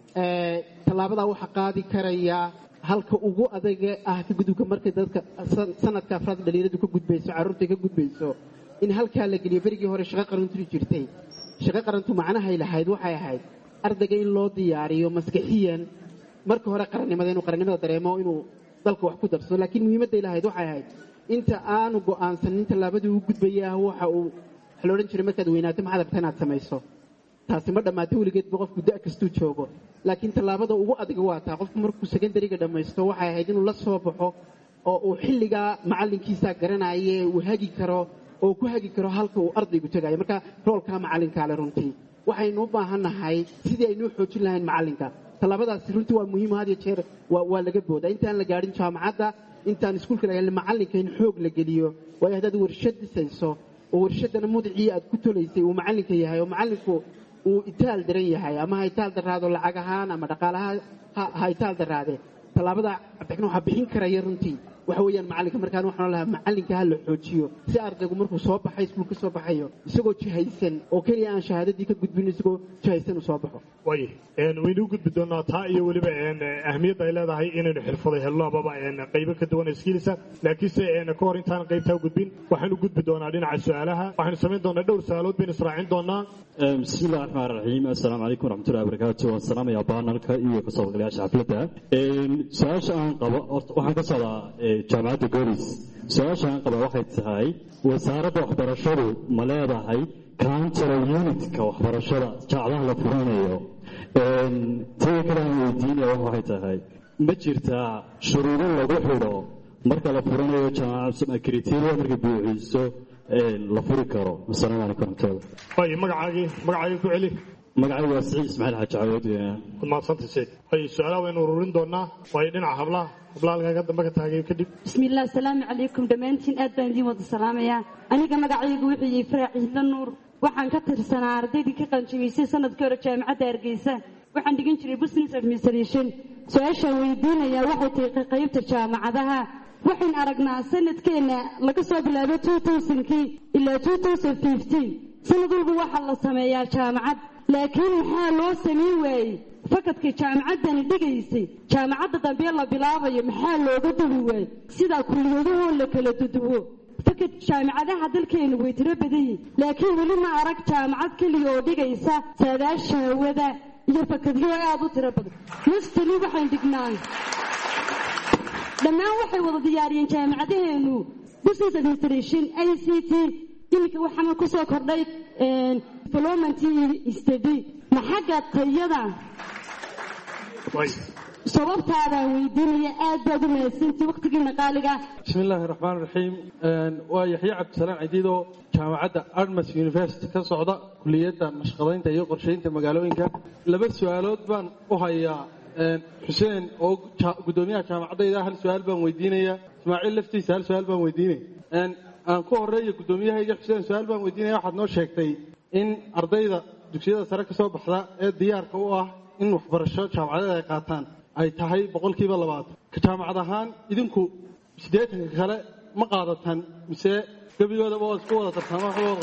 tallaabadaa waxaa qaadi karayaa halka ugu adaga ah ka gudubka markay dadka sanadka afraad dhalinyaradu ka gudbayso carruurtay ka gudbayso in halkaa la geliyo berigii hore shaqo qarantu jirtay shaqo qarantu macnahay lahayd waxay ahayd ardayga in loo diyaariyo maskaxiyan marka hore qarannimada inuu qarannimada dareemo inuu dalka wax ku darsado laakiin muhiimadday lahayd waxay ahayd inta aanu go'aansanin tallaabadii uu gudbaya waxa uu waxa la odhan jiray markaad weynaato maxaad rabtaa inaad samayso taasi ma dhammaato weligeedba qofku da' kastuu joogo laakiin tallaabada ugu adag waa taa qofku markuu secondariga dhammaysto waxay ahayd inuu la soo baxo oo uu xilligaa macallinkiisaa garanaye uu hagi karo oo ku hagi karo halka uu ardaygu tegayo marka roolkaa macallinkaale runtii waxaynu u baahannahay sidii aynuu xoojin lahayn macallinka tallaabadaasi runtii waa muhiim had iyo jeer waa laga boodaa intaan la gaadhin jaamacadda intaan iskuulka laga macallinka in xoog la geliyo waayo haddaad warshad dhisayso oo warshaddana mudicii aad ku tolaysay uu macallinka yahay oo macallinku uu itaal daran yahay ama ha itaal daraado lacag ahaan ama dhaqaalaha ha itaal daraade tallaabada cabdixin waxaa bixin karaya runtii waxa weeyaan macallinka markaan waxaan lahaa macallinka ha la xoojiyo si ardaygu markuu soo baxay iskuulka soo baxayo isagoo jihaysan oo keliya aan shahaadadii ka gudbin isagoo jihaysan uu soo baxo way waynu u gudbi doonaa taa iyo weliba ahmiyadda ay leedahay inaynu xirfaday helno amaba qaybo ka duwan iskiilisa laakiinse ka hor intaan qaybtaa u gudbin waxaynu gudbi doonaa dhinaca su-aalaha waxaynu samayn doonaa dhowr su-aalood baynu israacin doonaa bismi illahi raxmaan raxiim assalaamu calaykum waraxmatullahi wabarakaatu waan salaamayaa baanalka iyo kasoo qaybgalayaasha xafladda su-aasha aan qabo waxaan ka socdaa jaamacadda golis su-aasha aan qaba waxay tahay wasaaradda waxbarashadu ma leedahay counteral unitka waxbarashada jaacadaha la furanayo tada kale aan weydiinaya waxay tahay ma jirtaa shuruudo lagu xidho marka la furanayo jaamacad criteria markay buuxiso la furi karo assalaamu calaykum waraxmatullah way magacaagii magacaagii ku celi magacaygu waa siciid ismaaciil xaaji cawood waad mahadsantahay siciid way su-aalaha waynu ururin doonaa waayo dhinaca hablaha hablaha halkaaga dambe ka taagay kadib bismiillah assalaamu calaykum dhammaantiin aad baan idiin wada salaamayaa aniga magacaygu wuxuu yahay faraac ciidla nuur waxaan ka tirsanaa ardaydii ka qalinjabiysay sanadkii hore jaamacadda hargeysa waxaan dhigan jiray business administration su-aashaan weydiinayaa waxay tahay qaybta jaamacadaha waxaan aragnaa sanadkeenna laga soo bilaabo two thousandkii ilaa two thousand fifteen sanad walba waxaa la sameeyaa jaamacad laakiin maxaa loo samayn waayey fakadka jaamacaddani dhigaysay jaamacadda dambe la bilaabayo maxaa looga duwi waayey sidaa kulliyadahoo la kala duduwo fakad jaamacadaha dalkeenu way tiro badan yihin laakiin weli ma arag jaamacad keliya oo dhigaysa saadaasha hawada iyo fakadyo aad u tiro badan mustali waxaan dhignaa dhammaan waxay wada diyaariyeen jaamacadaheenu business administration i c t iminka waxaana ku soo kordhay development study ma xagga tayada sababtaadaan weydiinaya aad baad u mahadsantii waqtigiina qaaliga. bismi illaahi raxmaan raxiim. waa yaxya cabdisalaan cidiid oo jaamacadda Armas University ka socda kulliyadda nashqadaynta iyo qorsheynta magaalooyinka. laba su'aalood baan u hayaa xuseen oo gudoomiyaha jaamacaddayda. hal su'aal baan weydiinayaa, ismaaciil laftiisa hal su'aal baan weydiinaya. aan ku horeeyo gudoomiyahayga xuseen su'aal baan weydiinaya. waxaad noo sheegtay in ardayda dugsiyada sare ka soo baxda ee diyaarka u ah in waxbarasho jaamacadeed ay qaataan ay tahay boqolkiiba labaatan. ka jaamacad ahaan idinku siddeetanka kale ma qaadataan mise gebigoodaba waad isku wada tartaan waxbaad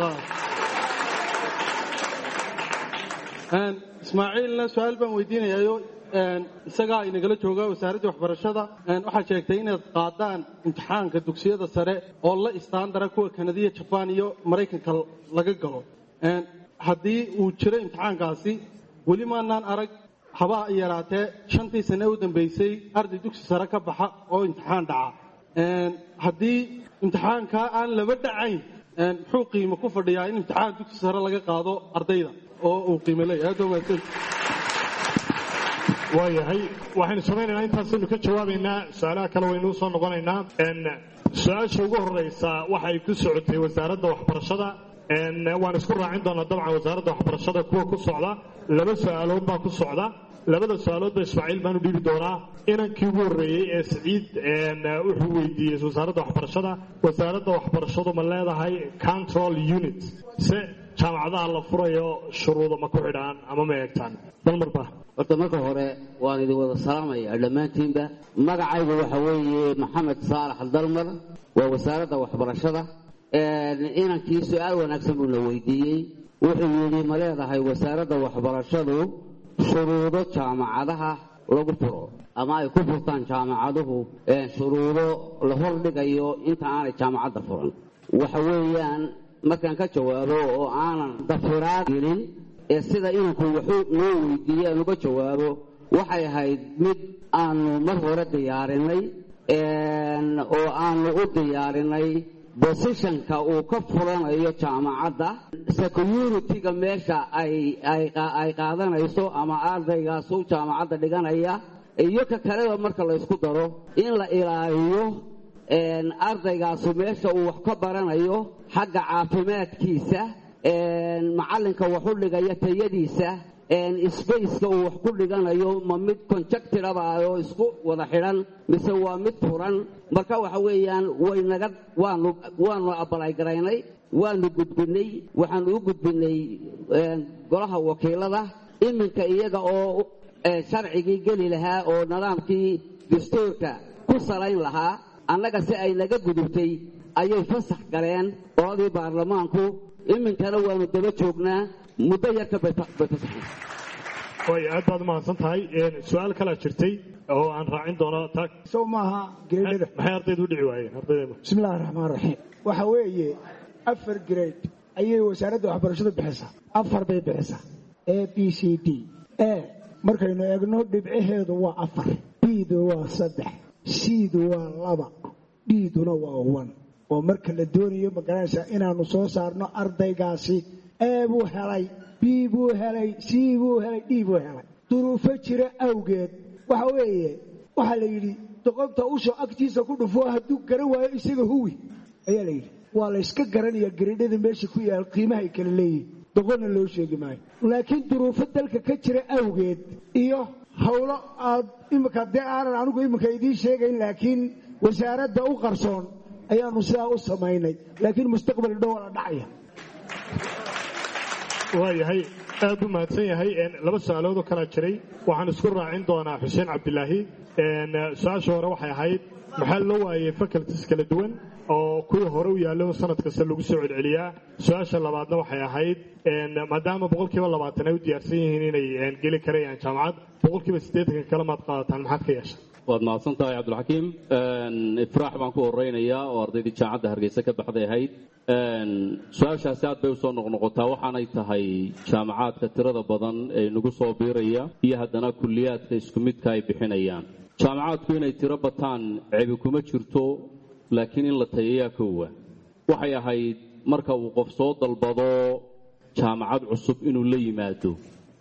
qaadataan? ismaaciilna su-aal baan weydiinayaayo isagaa inagala jooga wasaaradda waxbarashada. waxaad sheegtay inaad qaadaan imtixaanka dugsiyada sare oo la istaandara kuwa kanadiya, jabaan iyo maraykanka laga galo. haddii uu jiro imtixaankaasi weli maanaan arag haba yaraatee shantii sane u dambaysay arday dugsi sare ka baxa oo imtixaan dhaca. haddii imtixaankaa aan laba dhacayn muxuu qiimo ku fadhiyaa in imtixaan dugsi sare laga qaado ardayda oo uu qiimo leeyahay? waayahay, waxaynu samaynaynaa intaasaynu ka jawaabaynaa. su-aalaha kale waynu usoo noqonaynaa. su-aasha ugu horeysa waxay ku socotay wasaaradda waxbarashada. waan isku raacin doonaa dabcan wasaaradda waxbarashada kuwa ku socda. laba su-aalood baa ku socda. labada su-aaloodba ismaaciil baanu dhiibi doonaa. inankii ugu horreeyey ee siciid wuxuu weydiiyey wasaaradda waxbarashada, wasaaradda waxbarashadu ma leedahay control unit se jaamacadaha la furayo shuruudo ma ku xidhaan ama ma eegtaan? dalmarba horta marka hore waan idin wada salaamayaa dhammaantiinba. magacaygu waxa weeye maxamed saalax dalmar, waa wasaaradda waxbarashada. inankii su-aal wanaagsan buu la weydiiyey. wuxuu yidhi ma leedahay wasaaradda waxbarashadu shuruudo jaamacadaha lagu furo ama ay ku furtaan jaamacaduhu shuruudo la hordhigayo inta aanay jaamacadda furan? waxa weeyaan markaan ka jawaabo oo aanan dafiraad gelin ee sida inanku wuxuu noo weydiiyey aan uga jawaabo, waxay ahayd mid aanu mar hore diyaarinay oo aanu u diyaarinay bosishanka uu ka furanayo jaamacadda, security-ga meesha ay qaadanayso ama ardaygaasu jaamacadda dhiganaya, iyo ka kaleba marka la ysku daro in la ilaaliyo ardaygaasu meesha uu wax ka baranayo xagga caafimaadkiisa, macallinka wax u dhigaya tayadiisa, spaceka uu wax ku dhiganayo ma mid conjectiraba oo isku wada xidhan mise waa mid furan. marka waxa weeyaan waynaga waanu waanu abalaygaraynay, waanu gudbinay, waxaanu u gudbinay golaha wakiilada. iminka iyaga oo sharcigii geli lahaa oo nidaamkii dastuurka ku salayn lahaa, annaga si ay naga gudubtay ayay fasax galeen qoladii baarlamaanku. iminkana waanu daba joognaa, muddo yarka bay fasaxeen. way aad baad umahadsan tahay. su-aal kalaa jirtay oo aan raacin doono. sow maaha geedhada maxay ardaydu u dhici waayeen? ardayda bismillahi raxmaan raxiim. waxa weeye afar grade ayay wasaaradda waxbarashadu bixisaa. afar bay bixisaa, a b c d. a markaynu eegno dhibcaheedu waa afar, b-du waa saddex, c-du waa laba, d-duna waa one. oo marka la doonayo magaranaysaa inaanu soo saarno ardaygaasi a buu helay, b buu helay, c buu helay, d buu helay. duruufo jira awgeed waxa weeye waxaa la yidhi doqonta usho agtiisa ku dhufo hadduu garan waayo isaga huwi ayaa la yidhi. waa la yska garanayaa garadhada meesha ku yaal qiimahay kala leeyihin, doqonna loo sheegi maayo. laakiin duruufo dalka ka jira awgeed iyo howlo aad iminka dee aanan anigu iminka idiin sheegayn laakiin wasaaradda u qarsoon ayaanu sidaa u samaynay, laakiin mustaqbal dhow la dhacaya. waayahay, aad u mahadsan yahay. laba su-aalood oo kalaa jiray. waxaan isku raacin doonaa xuseen cabdilaahi. su-aasha hore waxay ahayd maxaa loo waayey faculties kala duwan oo kuwii hore u yaallo sanad kasta lagu soo celceliyaa? su-aasha labaadna waxay ahayd maadaama boqolkiiba labaatan ay u diyaarsan yihiin inay geli karayaan jaamacad, boqolkiiba siddeetanka kale maad qaadataan, maxaad ka yeesha? waad mahadsan tahay cabdulxakiim. ifraax baan ku horeynayaa oo ardaydii jaamacadda hargeysa ka baxday ahayd. su-aashaasi aad bay usoo noqnoqotaa, waxaanay tahay jaamacaadka tirada badan ee nagu soo biiraya iyo haddana kulliyaadka isku midka ay bixinayaan. jaamacaadku inay tiro bataan cebi kuma jirto, laakiin in la tayayaa koowa. waxay ahayd marka uu qof soo dalbado jaamacad cusub inuu la yimaado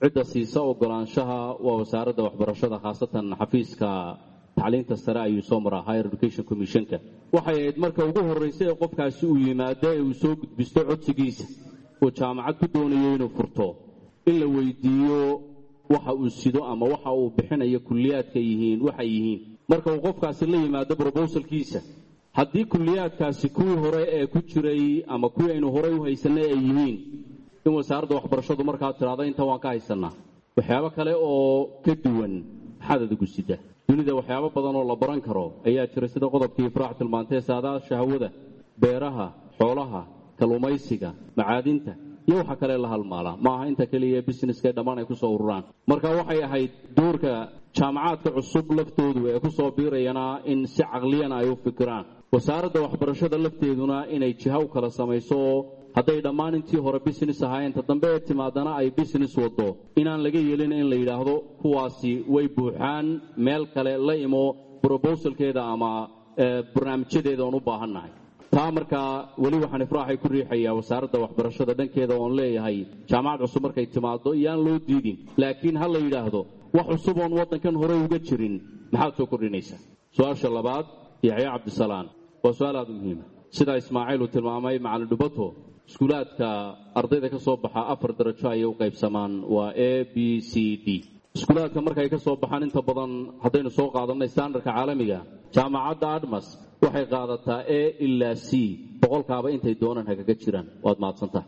cidda siisa ogolaanshaha waa wasaaradda waxbarashada khaasatan xafiiska tacliinta sare ayuu soo maraa higher education commissionka waxay ahayd marka ugu horreysay ee qofkaasi uu yimaado ee uu soo gudbisto codsigiisa oo jaamacad ku doonayo inuu furto in la weydiiyo waxa uu sido ama waxa uu bixinayo kulliyaadka yihiin waxay yihiin marka uu qofkaasi la yimaado proposalkiisa haddii kulliyaadkaasi kuwii hore ee ku jiray ama kuwii aynu horey u haysanay ay yihiin in wasaaradda waxbarashadu markaa tiraahdo inta waan ka haysanaa waxyaabo kale oo ka duwan maxaad adigu sida dunida waxyaabo badan oo la baran karo ayaa jira sida qodobkii ifraax tilmaantay saadaasha hawada beeraha xoolaha kalluumaysiga macaadinta iyo waxa kale la halmaalaa maaha inta keliya businesska dhammaan ay kusoo ururaan marka waxay ahayd doorka jaamacaadka cusub laftoodu ee kusoo biirayana in si caqliyana ay u fikiraan wasaaradda waxbarashada lafteeduna inay jiha u kala samayso hadday dhammaan intii hore business ahaayeen ta dambe ee timaadana ay business wado inaan laga yeelin in la yidhaahdo kuwaasi way buuxaan meel kale la imo proposalkeeda ama barnaamijyadeeda oon u baahannahay taa markaa weli waxaan ifraaxay ku riixayaa wasaaradda waxbarashada dhankeeda oon leeyahay jaamacad cusub markay timaado iyaan loo diidin laakiin ha la yidhaahdo wax cusub oon waddankan hore uga jirin maxaad soo kordhinaysaa su-aasha labaad yaxya cabdisalaan waa su-aal aada u muhiima sidaa ismaaciil uu tilmaamay macalin dhubato iskuulaadka ardayda ka soo baxa afar darajo ayay u qaybsamaan waa a b c d iskuulaadka markay ka soo baxaan inta badan haddaynu soo qaadanay standardka caalamiga jaamacadda admas waxay qaadataa a ilaa c boqolkaaba intay doonaan hagaga jiraan waad mahadsantaha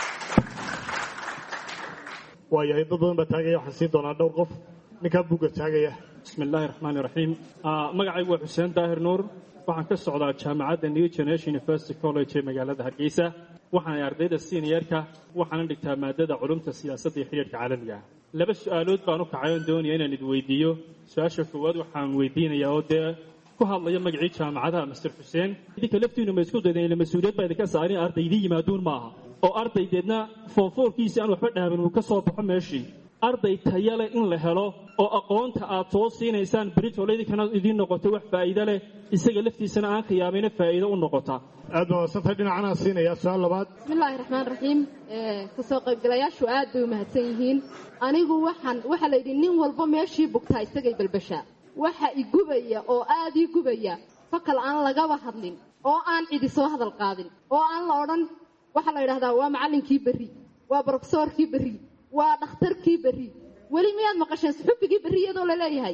waayahay dad badan baa taagaya waxaan siin doonaa dhowr qof ninkaa buugga taagaya bismi illaahi raxmaani raxiim magacaygu waa xuseen daahir nuur waxaan ka socdaa jaamacadda new generation university college ee magaalada hargeysa waxaanay ardayda seniorka waxaana dhigtaa maadada culumta siyaasadda iyo xiriirka caalamiga ah laba su-aalood baan u kacay oon doonaya inaan id weydiiyo su-aasha koowaad waxaan weydiinayaa oo dee ku hadlaya magacii jaamacadaha master xuseen idinka laftiinu ma isku daydeen ila mas-uuliyad baa idinka saarin ardaydii yimaaduun maaha oo ardaydeedna foonfoorkiisii aan waxba dhaaban uu ka soo baxo meeshii arday taya leh in la helo oo aqoonta aad soo siinaysaan britol idinkana idiin noqoto wax faa'iido leh isaga laftiisana aan khiyaamayna faa'iido u noqota aad baa wadsantay dhinacanaa siinaya su-aal labaad bismillaahi raxmaan raxiim kasoo qaybgalayaashu aad bay u mahadsan yihiin anigu waxaan waxaa la yidhi nin walba meeshii bugtaa isagay balbashaa waxa igubaya oo aad ii gubaya fakal aan lagaba hadlin oo aan cidi soo hadal qaadin oo aan la odhan waxaa la yidhahdaa waa macallinkii berri waa brofesoorkii berri waa dhakhtarkii berri weli miyaad maqasheen suxubigii berri iyadoo la leeyahay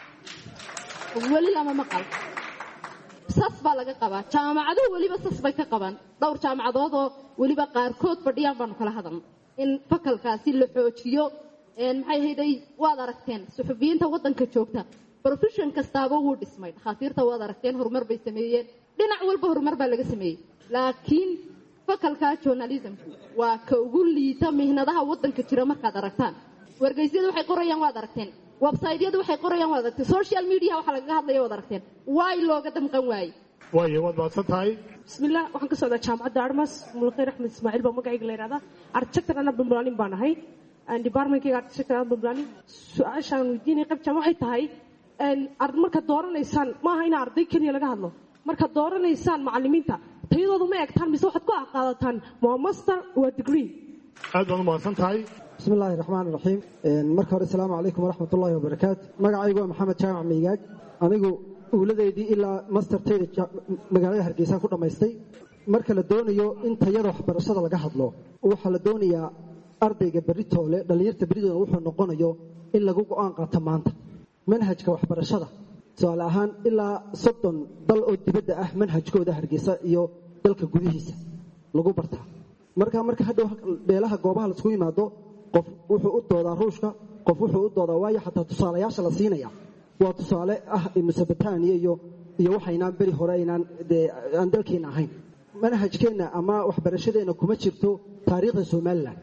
weli lama maqal sas baa laga qabaa jaamacaduhu weliba sas bay ka qabaan dhowr jaamacadood oo weliba qaarkood fadhiyaan baanu kala hadalna in fakalkaasi la xoojiyo maxay hayday waad aragteen suxufiyiinta waddanka joogta profession kastaaba wuu dhismay dhakhaatiirta waad aragteen horumar bay sameeyeen dhinac walba horumar baa laga sameeyey laakiin fakalka journalismku waa ka ugu liita mihnadaha waddanka jira markaad aragtaan wargeysyadu waxay qorayaan waad aragteen websaydyadu waxay qorayaan waad aragteen social media waxaa lagaga hadlaya waad aragteen waay looga damqan waaye waayo waad mahadsan tahay bismillah waxaan ka socdaa jaamacadda armas mulkhayr axmed ismaaciil baa magacayga la yidhahdaa architector ana bambalaanin baan ahay departmentkayga architector ana bambalaanin su-aashaan weydiinaya qaybjaan waxay tahay markaad dooranaysaan maaha in arday keliya laga hadlo markaad dooranaysaan macallimiinta tayadoodu ma eegtaan mise waxaad ku qaadataan waa master waa degree aad baad u mahadsan tahay bismi illaahi raxmaan raxiim marka hore asalaamu calaykum waraxmat ullaahi wabarakaatu magacaygu waa maxamed jaamac meygaag anigu uuladeydii ilaa mastertayda magaalada hargeysa ku dhammaystay marka la doonayo in tayada waxbarashada laga hadlo waxaa la doonayaa ardayga beritoole dhallinyarta beritooda wuxuu noqonayo in lagu go-aan qaato maanta manhajka waxbarashada tusaale ahaan ilaa soddon dal oo dibadda ah manhajkooda hargeysa iyo dalka gudihiisa lagu bartaa marka marka hadhow beelaha goobaha laisku yimaado qof wuxuu u doodaa ruushka qof wuxuu u doodaa waayo xataa tusaalayaasha la siinaya waa tusaale ah musabataniya iyo iyo waxaynaan beri hore aynaan dee aan dalkeena ahayn manhajkeenna ama waxbarashadeenna kuma jirto taariikhda somalilan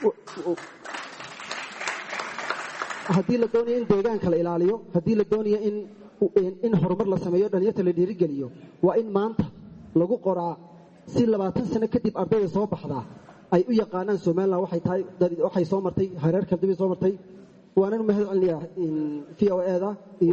haddii la doonayo in deegaanka la ilaaliyo haddii la doonayo in in horumar la sameeyo dhalinyarta la dhiirigeliyo waa in maanta lagu qoraa si labaatan sano kadib ardayda soo baxdaa ay u yaqaanaan somalilan waxay tahay waxay soo martay hareer kaldibay soo martay waanan mahad celinayaa v o e da iyo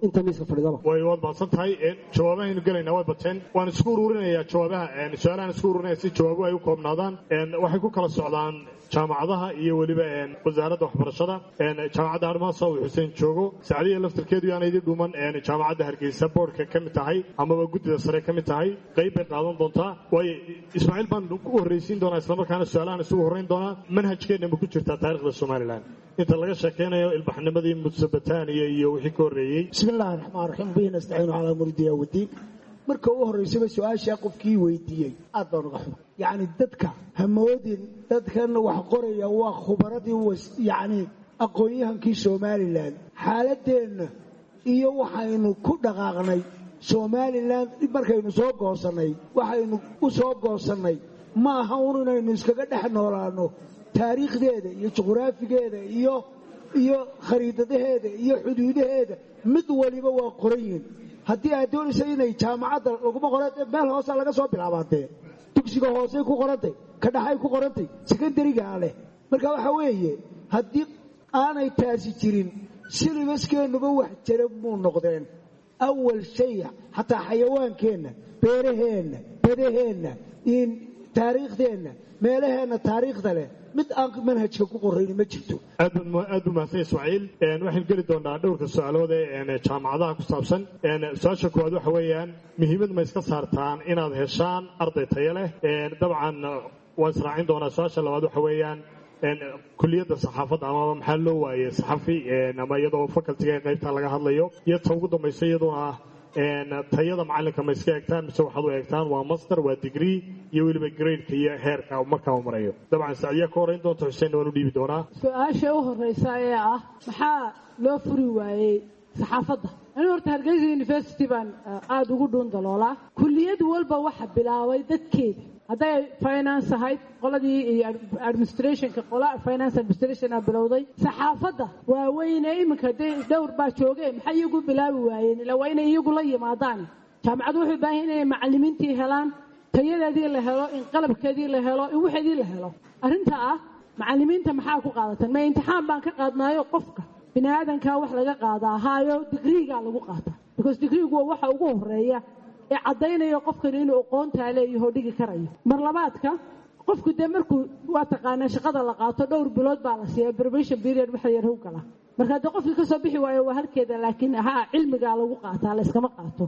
inta miiska fadhidaba way waad mahadsan tahay jawaabahaynu gelaynaa way bateen waan isku ururinayaa jawaabaha su-aalahan isku ururinaya si jawaabuhu ay u koobnaadaan waxay ku kala socdaan jaamacadaha iyo weliba wasaaradda waxbarashada jaamacadda harmaaso uu xuseen joogo sacdiya laftirkeedu yaana idin dhuuman jaamacadda hargeysa boardka ka mid tahay amaba guddida sare ka mid tahay qayb bay qaadan doontaa waayo ismaaciil baan ku horreysiin doonaa islamarkaana su-aalahan isugu horreyn doonaa manhajkeedna ma ku jirtaa taarikhda somalilan inta laga sheekeynayo ilbaxnimadii mudsabataaniya iyo wixii ka horreeyey bismi illaahi raxmaan raxiim bihi nastaciinu calaa muridiya wadiin marka u horreysaba su-aashaa qofkii weydiiyey aad baan uga xuma yacni dadka hamoodin dadkan wax qoraya waa khubaradii yacni aqoon-yahankii somalilan xaaladeenna iyo waxaynu ku dhaqaaqnay somalilan markaynu soo goosannay waxaynu u soo goosannay ma aha un inaynu iskaga dhex noolaano taariikhdeeda iyo juqraafigeeda iyo iyo khariidadaheeda iyo xuduudaheeda mid waliba waa qoran yihiin haddii aad doonaysa inay jaamacadda laguma qoran meel hoosa laga soo bilaabaatee dugsiga hoosey ku qorantay ka dhaxay ku qorantay sekondarigaa leh marka waxa weeye haddii aanay taasi jirin silibaskeennaba wax jira muu noqdeen awal shay xataa xayawaankeenna beeraheenna badaheenna in taariikhdeenna meelaheenna taariikhda leh mid aan manhajka ku qorayni ma jirto aad aad buu mahadsan ismaaciil waxaynu geli doonaa dhowrka su-aalood ee jaamacadaha ku saabsan su-aasha koowaad waxa weeyaan muhiimad ma iska saartaan inaad heshaan arday tayo leh dabcan waan israacin doonaa su-aasha labaad waxa weeyaan kuliyadda saxaafadda amaba maxaa loo waayey saxafi ama iyadoo facultiga ee qaybta laga hadlayo iyo ta ugu dambaysa iyadoo ah tayada macalinka ma iska eegtaan mise waxaad u eegtaan waa master waa degree iyo weliba gradeka iyo heerka markaa u marayo dabcan sacdiya ka horreyn doonta xuseen waan u dhiibi doonaa su-aasha u horreysa ee ah maxaa loo furi waayey saxaafadda ani horta hargeysa university baan aada ugu dhuun daloolaa kulliyad walba waxa bilaabay dadkeeda hadday finance ahayd qoladii iyo administrationka qola finance administration aa bilowday saxaafadda waaweyne iminka dee dhowr baa joogee maxay iyagu bilaabi waayeen ilaa waa inay iyagu la yimaadaan jaamacaddu waxay u baahan inay macallimiintii helaan tayadeedii la helo in qalabkeedii la helo in waxeedii la helo arrinta ah macallimiinta maxaa ku qaadatan ma imtixaan baan ka qaadnaayo qofka bini aadankaa wax laga qaadaa haayo digriigaa lagu qaataa because digriigu waa waxa ugu horeeya ee caddaynayo qofkan inuu aqoontaa leeyaho dhigi karayo mar labaadka qofku dee markuu waa taqaanaa shaqada la qaato dhowr bilood baa la siiya probation period waxa yar u gala marka haddii qofkii ka soo bixi waayo waa halkeeda laakiin haa cilmigaa lagu qaataa la iskama qaato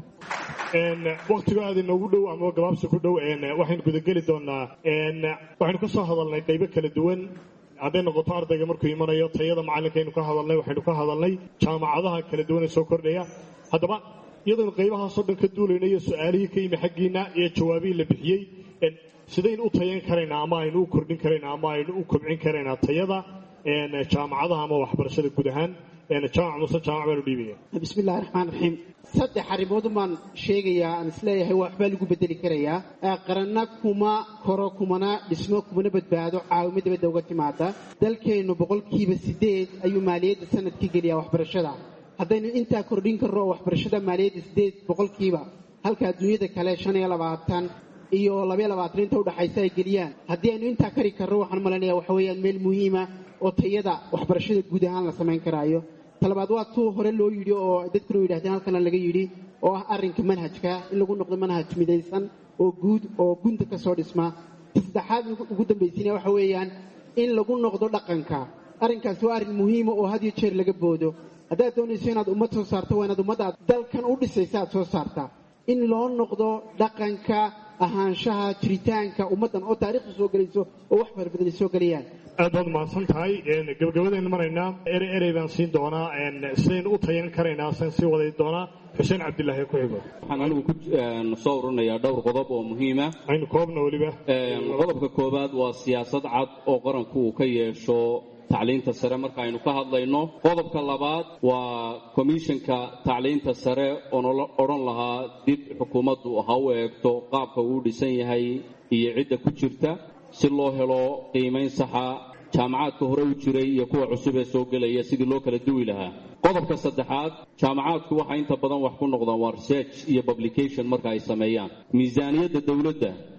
waqtiga aad inoogu dhow ama gabaabsi ku dhow waxaynu gudageli doonaa waxaynu ka soo hadalnay qaybo kala duwan hadday noqoto ardayga markuu imanayo tayada macallinkaynu ka hadalnay waxaynu ka hadalnay jaamacadaha kala duwan ee soo kordhaya haddaba iyadoonu qaybahaasoo dhan ka duulayna iyo su-aalihii ka yimi xaggiina iyo jawaabihii la bixiyey sidaynu u tayan karaynaa ama aynu u kordhin karaynaa ama aynu u kobcin karaynaa tayada jaamacadaha ama waxbarashada guud ahaan jaamac muse jaamac baanu dhiibaya bismi illahi raxmaan raxiim saddex arrimood baan sheegayaa aan isleeyahay waxbaa lagu bedeli karayaa qaranna kuma koro kumana dhismo kumana badbaado caawimo dibadda uga timaada dalkeennu boqolkiiba sideed ayuu maaliyadda sanadkii geliyaa waxbarashada haddaynu intaa kordhin karno oo waxbarashada maaliyadda sideed boqolkiiba halka adduunyada kale shan iyo labaatan iyo labaiyo labaatan inta udhaxaysa ay geliyaan haddii aynu intaa kari karno waxaan malanaya waxa weeyaan meel muhiima oo tayada waxbarashada guud ahaan la samayn karaayo talabaad waa tuu hore loo yidhi oo dadkuna yidhahdeen halkana laga yidhi oo ah arrinka manhajka in lagu noqdo manhaj midaysan oo guud oo gunta ka soo dhisma saddexaad ugu dambaysiina waxa weeyaan in lagu noqdo dhaqanka arrinkaasi waa arrin muhiima oo had iyo jeer laga boodo haddaad doonayso inaad ummad soo saarto waa inaad ummadda dalkan u dhisaysa aad soo saartaa in loo noqdo dhaqanka ahaanshaha jiritaanka ummaddan oo taariikhda soo gelayso oo wax farabadan ay soo gelayaan aad baad mahadsan tahay gabagabadaynu maraynaa erey erey baan siin doonaa sidaynu u tayan karaynaa san sii waday doonaa xuseen cabdilaahi ku xigo waxaan anigu ku soo ururinayaa dhowr qodob oo muhiima aynu koobna weliba qodobka koowaad waa siyaasad cad oo qaranku uu ka yeesho tacliinta sare marka aynu ka hadlayno qodobka labaad waa komishanka tacliinta sare oon odhan lahaa dib xukuumaddu ha u eegto qaabka uu dhisan yahay iyo cidda ku jirta si loo helo qiimayn saxa jaamacaadka hore u jiray iyo kuwa cusub ee soo gelaya sidii loo kala duwi lahaa qodobka saddexaad jaamacaadku waxay inta badan wax ku noqdaan waa research iyo publication marka ay sameeyaan miisaaniyadda dowladda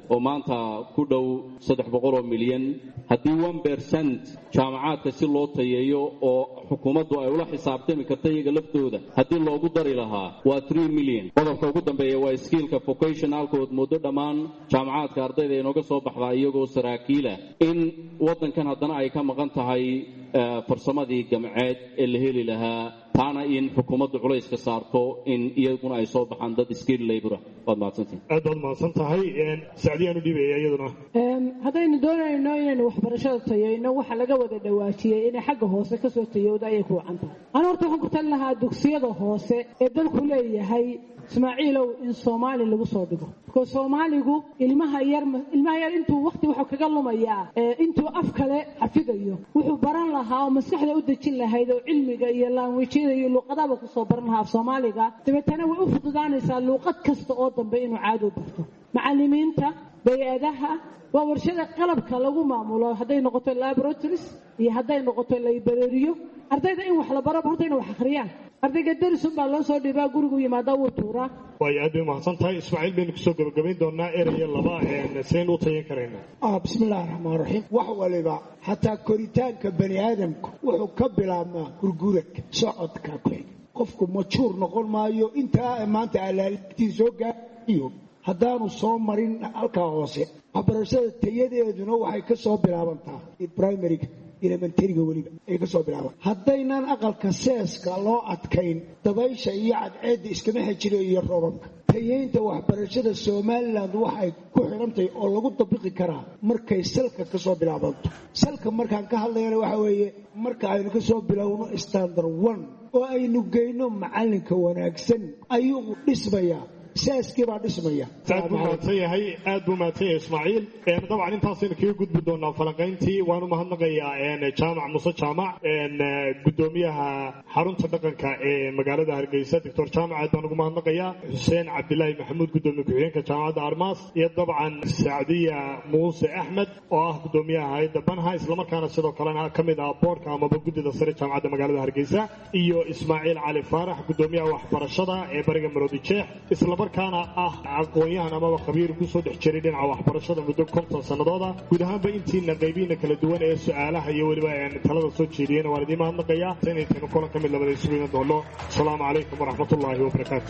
oo maanta ku dhow saddex boqol oo milyan haddii one percent jaamacaadka si loo tayeeyo oo xukuumaddu ay ula xisaabtami karta iyaga laftooda haddii loogu dari lahaa waa three million qodobka ugu dambeeya waa skillka vocationalkood muddo dhammaan jaamacaadka ardayda inooga soo baxdaa iyagoo saraakiila in waddankan haddana ay ka maqan tahay farsamadii gamceed ee la heli lahaa taana in xukuumaddu culayska saarto in iyaguna ay soo baxaan dad skill labor waad mahadsantihin aad baad mahadsan tahay sacdiyaan u dhiibaya iyaduna haddaynu doonayno inaynu waxbarashada tayayno waxa laga wada dhawaajiyey inay xagga hoose kasoo tayowda ayay ku wacan tahay ana horta waxaan ku talin lahaa dugsiyada hoose ee dalku leeyahay ismaaciilow in soomaali lagu soo dhigo because soomaaligu ilmaha yar ilmaha yar intuu waqti wuxuu kaga lumayaa intuu af kale xafidayo wuxuu baran lahaa oo maskaxda u dejin lahayd oo cilmiga iyo language-yada iyo luuqadaaba kusoo baran lahaa af soomaaliga dabeetana way u fududaanaysaa luuqad kasta oo dambe inuu caado barto macallimiinta bay-adaha waa warshada qalabka lagu maamulo hadday noqoto laboratories iyo hadday noqoto librariyo ardayda in wax la baro horta inay wax akhriyaan ardayga darisun baa loo soo dhibaa gurigu yimaada wuu tuuraa way aad bay mahadsan tahay ismaaciil baynu kusoo gabagabayn doonaa eraya laba seen u tayan karayna ah bismillaahi raxmaani raxiim wax waliba xataa koritaanka bani aadamku wuxuu ka bilaabmaa gurguradka socodka qofku majuur noqon maayo intaa maanta alaaltiin soo gaaiyo haddaanu soo marin halkaa hoose waxbarashada tayadeeduna waxay ka soo bilaabantaa primaryga elementariga weliba ay ka soo bilaaban haddaynan aqalka seeska loo adkayn dabaysha iyo cadceedda iskama xejiro iyo roobabka tayeynta waxbarashada somaliland waxay ku xidhantahay oo lagu dabiqi karaa markay salka ka soo bilaabanto salka markaan ka hadlayana waxa weeye marka aynu ka soo bilowno standard one oo aynu geyno macallinka wanaagsan ayuu dhismayaa saaskii baa dhismaya aad buu mahadsan yahay aad buu mahadsan yahay ismaaciil dabcan intaasaynu kaga gudbi doonaa falanqayntii waanu mahadnaqayaa jaamac muse jaamac gudoomiyaha xarunta dhaqanka ee magaalada hargeysa doctor jaamac aad baan ugu mahadnaqayaa xuseen cabdilaahi maxamuud gudoomiye ku-xigeenka jaamacadda armaas iyo dabcan sacdiya muuse axmed oo ah gudoomiyaha hay-adda banha islamarkaana sidoo kalena ka mid ah boorka amaba guddida sare jaamacadda magaalada hargeysa iyo ismaaciil cali faarax gudoomiyaha waxbarashada ee bariga maroodi jeex markaana ah aqoon-yahan amaba khabiir kusoo dhex jiray dhinaca waxbarashada muddo konton sannadooda guud ahaanba intiina qaybiina kala duwan ee su-aalaha iyo weliba talada soo jeediyeen waan idiin mahadnaqayaa inaytaynu kulan ka mid labada isugu iman doono asalaamu calaykum waraxmatullaahi wabarakaatu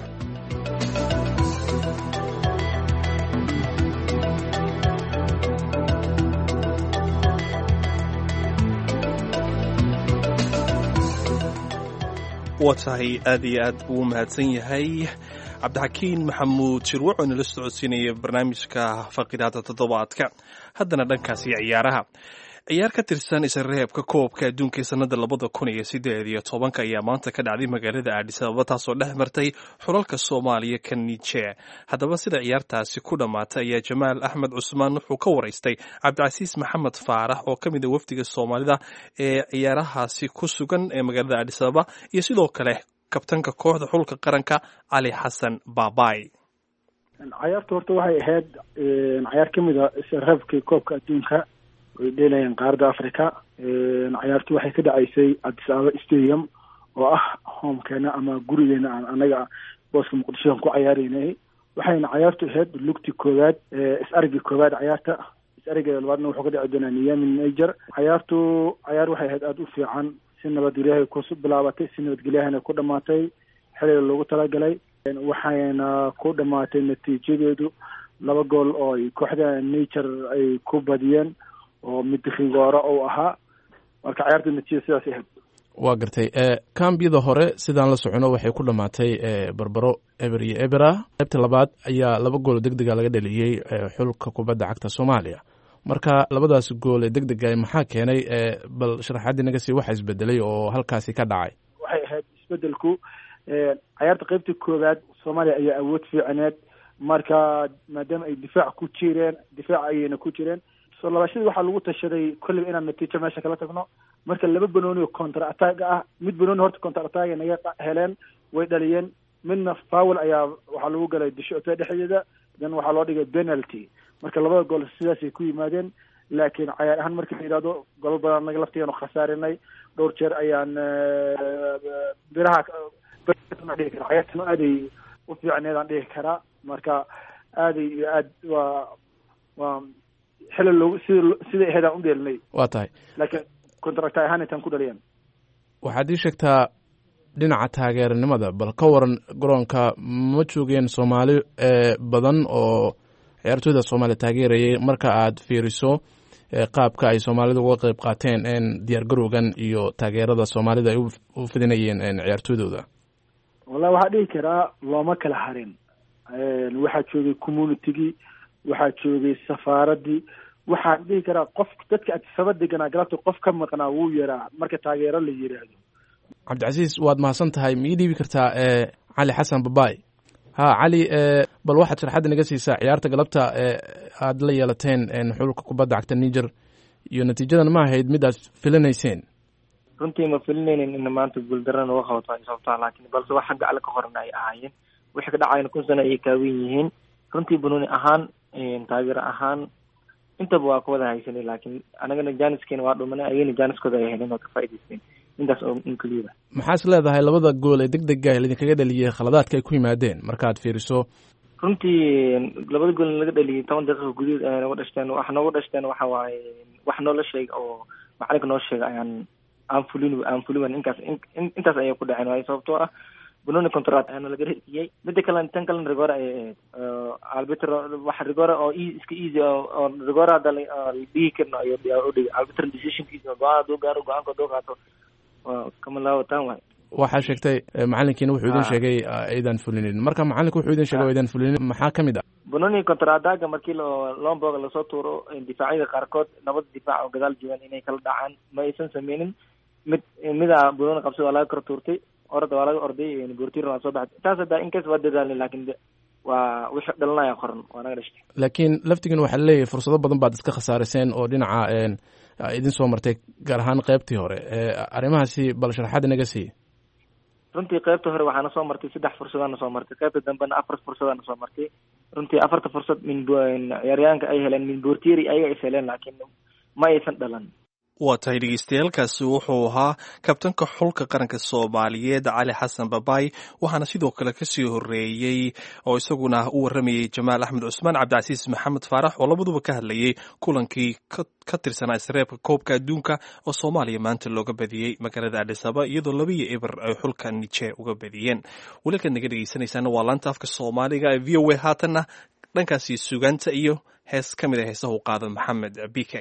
waa tahay aad iyo aad uu mahadsan yahay cabdixakiin maxamuud shirwac oo nala socodsiinaya barnaamijka faqidaada toddobaadka haddana dhankaasi ciyaaraha ciyaar ka tirsan isreebka koobka adduunka ee sanada labada kun iyo sideed iyo tobanka ayaa maanta ka dhacday magaalada addis ababa taasoo dhex martay xulalka soomaaliya ka niger haddaba sida ciyaartaasi ku dhammaatay ayaa jamaal axmed cusmaan wuxuu ka waraystay cabdicasiis maxamed faarax oo ka mid a wafdiga soomaalida ee ciyaarahaasi ku sugan ee magaalada addis ababa iyo sidoo kale kabtanka kooxda xulka qaranka cali xasan baabay cayaarta horta waxay ahayd cayaar ka mid a isreebkii koobka adduunka way dheelayeen qaaradda africa cayaartu waxay ka dhacaysay addis ababa stadium oo ah homekeena ama gurigeena aan anaga booska muqdishoan ku cayaareynay waxayna cayaartu ahayd lugti koowaad is-arigii koowaad cayaarta is-arigeeda labaadna wuxuu ka dhici doonaa niyamin niger cayaartu cayaar waxay ahayd aada u fiican si nabadgelyahay ku bilaabatay si nabadgelyahana ku dhamaatay xiliga loogu talagalay waxayna ku dhamaatay natiijadeedu laba gool oo ay kooxda niger ay ku badiyeen oo mid khigoora uu ahaa marka ciyaarta natiijada sidaas ahayd waa gartay kambiyada hore sidaan la socono waxay ku dhamaatay barbaro eber iyo ebera qaybta labaad ayaa laba gool deg dega laga dhaliyey xulka kubadda cagta soomaaliya marka labadaas gool ee deg dega maxaa keenay bal sharaxaadii naga sii waxa isbedelay oo halkaasi ka dhacay waxay ahayd isbedelku ciyaarta qaybta koowaad soomaaliya ayaa awood fiicaneed marka maadaama ay difaac ku jireen difaac ayayna ku jireen soo labaashadii waxaa lagu tashaday kolleyba inaan natiijo meesha kala tagno marka laba banooni oo counter attack ah mid banooni horta counter attack ay naga heleen way dhaliyeen midna foul ayaa waxaa lagu galay dishoota dhexdeeda dan waxaa loo dhigay penalty marka labada gool sidaasay ku yimaadeen laakiin cayaar ahaan marka la yidhahdo golol badan naga laftigeenu khasaarinay dhowr jeer ayaan biraha dhihi kara cayaartana aaday u fiicneed aan dhihi karaa marka aaday iyo aad waa waa xilli loogu sida sida ahayd aan u dheelinay waa tahay laakiin contract ahaan intaan ku dhaliyaan waxaad ii sheegtaa dhinaca taageeranimada bal ka waran garoonka ma joogeen soomaali badan oo ciyaartooyda soomaaliya taageerayay marka aad fiiriso qaabka ay soomaalida uga qayb qaateen diyaar garowgan iyo taageerada soomaalida ay u fidinayeen ciyaartooydooda wallahi waxaa dhihi karaa looma kala harin waxaa joogay communitygii waxaa joogay safaaradii waxaan dhihi karaa qof dadka adsaba deganaa galabta qof ka maqnaa wuu yaraa marka taageero la yiraahdo cabdicasiis waad mahadsan tahay ma ii dhiibi kartaa cali xasan babaay ha cali bal waxaad sharxadda naga siisaa ciyaarta galabta aad la yeelateen xulka kubadda cagta niger iyo natiijadan ma ahayd mid aad filinayseen runtii ma filinaynin in maanta guuldarana uga qabato ay sababtaa laakiin balse wax xagga alle ka horan ay ahaayeen wixii ka dhacayna kun sano ayay kaawen yihiin runtii bununi ahaan taageero ahaan intaba waa ka wada haysanay laakiin anagana jaaniskeena waa dhumanay ayagana jaaniskooda ay heleen oo ka faa'idaysteen intaas oo in keliya maxaas leedahay labada gool ee degdega ah idinkaga dhaliyay khaladaadka ay ku yimaadeen markaad fiiriso runtii labada gool laga dhaliyay toban daqiiqo gudahood ay nooga dhashteen wax nooga dhashteen waxa waaye wax noola sheeg oo macalinka noo sheega ayaan aan fulin aan fuliwan inkaas intaas ayay ku dhaceen waayo sababtoo ah bunoni contract ayana laga hesiyey mida kale tan kale rigore ay arbitr wax rigore oo iska easy oo rigore hadda dhihi karno ayo dhigay arbitr decisionkiisa go-aan hadduu gaaro go-aanka hadduu qaato kama laawataan waay waxaa sheegtay macalinkiina wuxuu idin sheegay aydan fulinin marka macalinku wuxuu idin sheegay aydan fulinin maxaa kamid ah bunoni contradaga markii lomboga lasoo tuuro difaacyada qaarkood labada difaac oo gadaal joogan inay kala dhacaan ma aysan sameynin mid mida bunoni qabsada waa laga kor tuurtay orada waa laga orday bortir waa soo baxay taas hadda inkaas waa dadaalnay laakiin waa wixii dhalinaya qoran waa naga dhashtay laakiin laftigiin waxaa leeyahay fursado badan baad iska khasaariseen oo dhinaca idin soo martay gaar ahaan qaybtii hore arrimahaasi bal sharaxaad inaga sii runtii qaybta hore waxaana soo martay saddex fursadana soo martay qaybta dambena afar fursadana soo martay runtii afarta fursad min ciyaaryahanka ay heleen min bortiri ayaga is heleen laakiin ma aysan dhalan waa tahay dhegeystayaaalkaasi wuxuu ahaa kabtanka xulka qaranka soomaaliyeed cali xasan babaay waxaana sidoo kale kasii horeeyey oo isaguna u waramayey jamaal axmed cusmaan cabdicasiis maxamed faarax oo labaduba ka hadlayay kulankii ka tirsanaa isreebka koobka adduunka oo soomaaliya maanta looga badiyey magaalada adhisaba iyadoo labiyo eber ay xulka nije uga badiyeen weli kaad naga dhegeysanaysaana waa laanta afka soomaaliga ee v o a haatanna dhankaasi sugaanta iyo hees ka mid a heesaha u qaada maxamed bike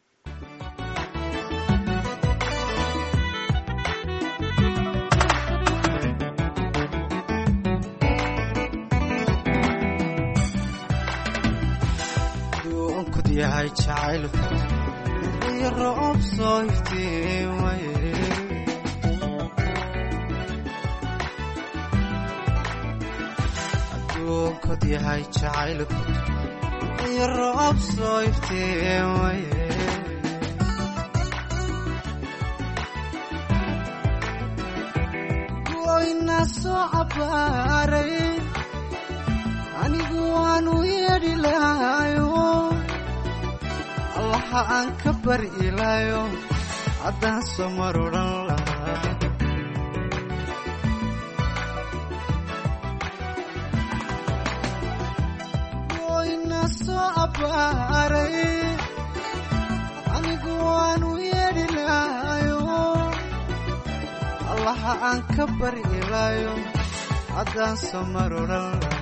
yahay jacaylku iyo roob soo iftiimaye adduunkod yahay jacaylku iyo roob soo iftiimaye goyna soo cabaaray anigu waanu yeedhi lahayo allaha aan ka bari ilaayo haddaan soo mar odhan lahaa goyna soo abbaaray anigu waanu yeedhi lahayo allaha aan ka bari ilaayo haddaan soo mar odhan lahaa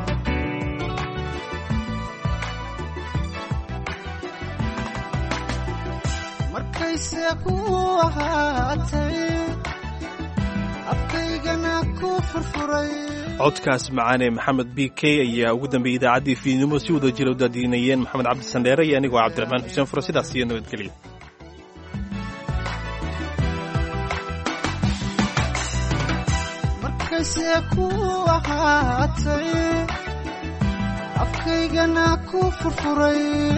markayse ku ahaatay afkaygana ku furfuray codkaas macaane maxamed b k ayaa ugu dambeeyey idaacaddii fiidnimo si wada jira u daadiinayeen maxamed cabdi sandheere iyo anigoo cabdiraxmaan xuseen furo sidaas iyo nabadgelya markayse ku ahaatay afkaygana ku furfuray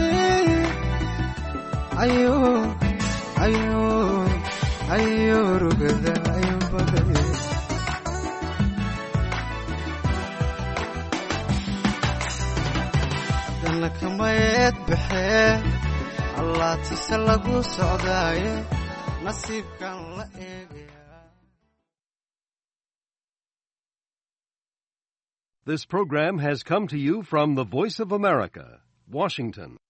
ayo ayo ayo rugada ayo baday hadana kamayeed baxee allaatise lagu socdaaye nasiibkan la eegaya. This program has come to you from the Voice of America, Washington.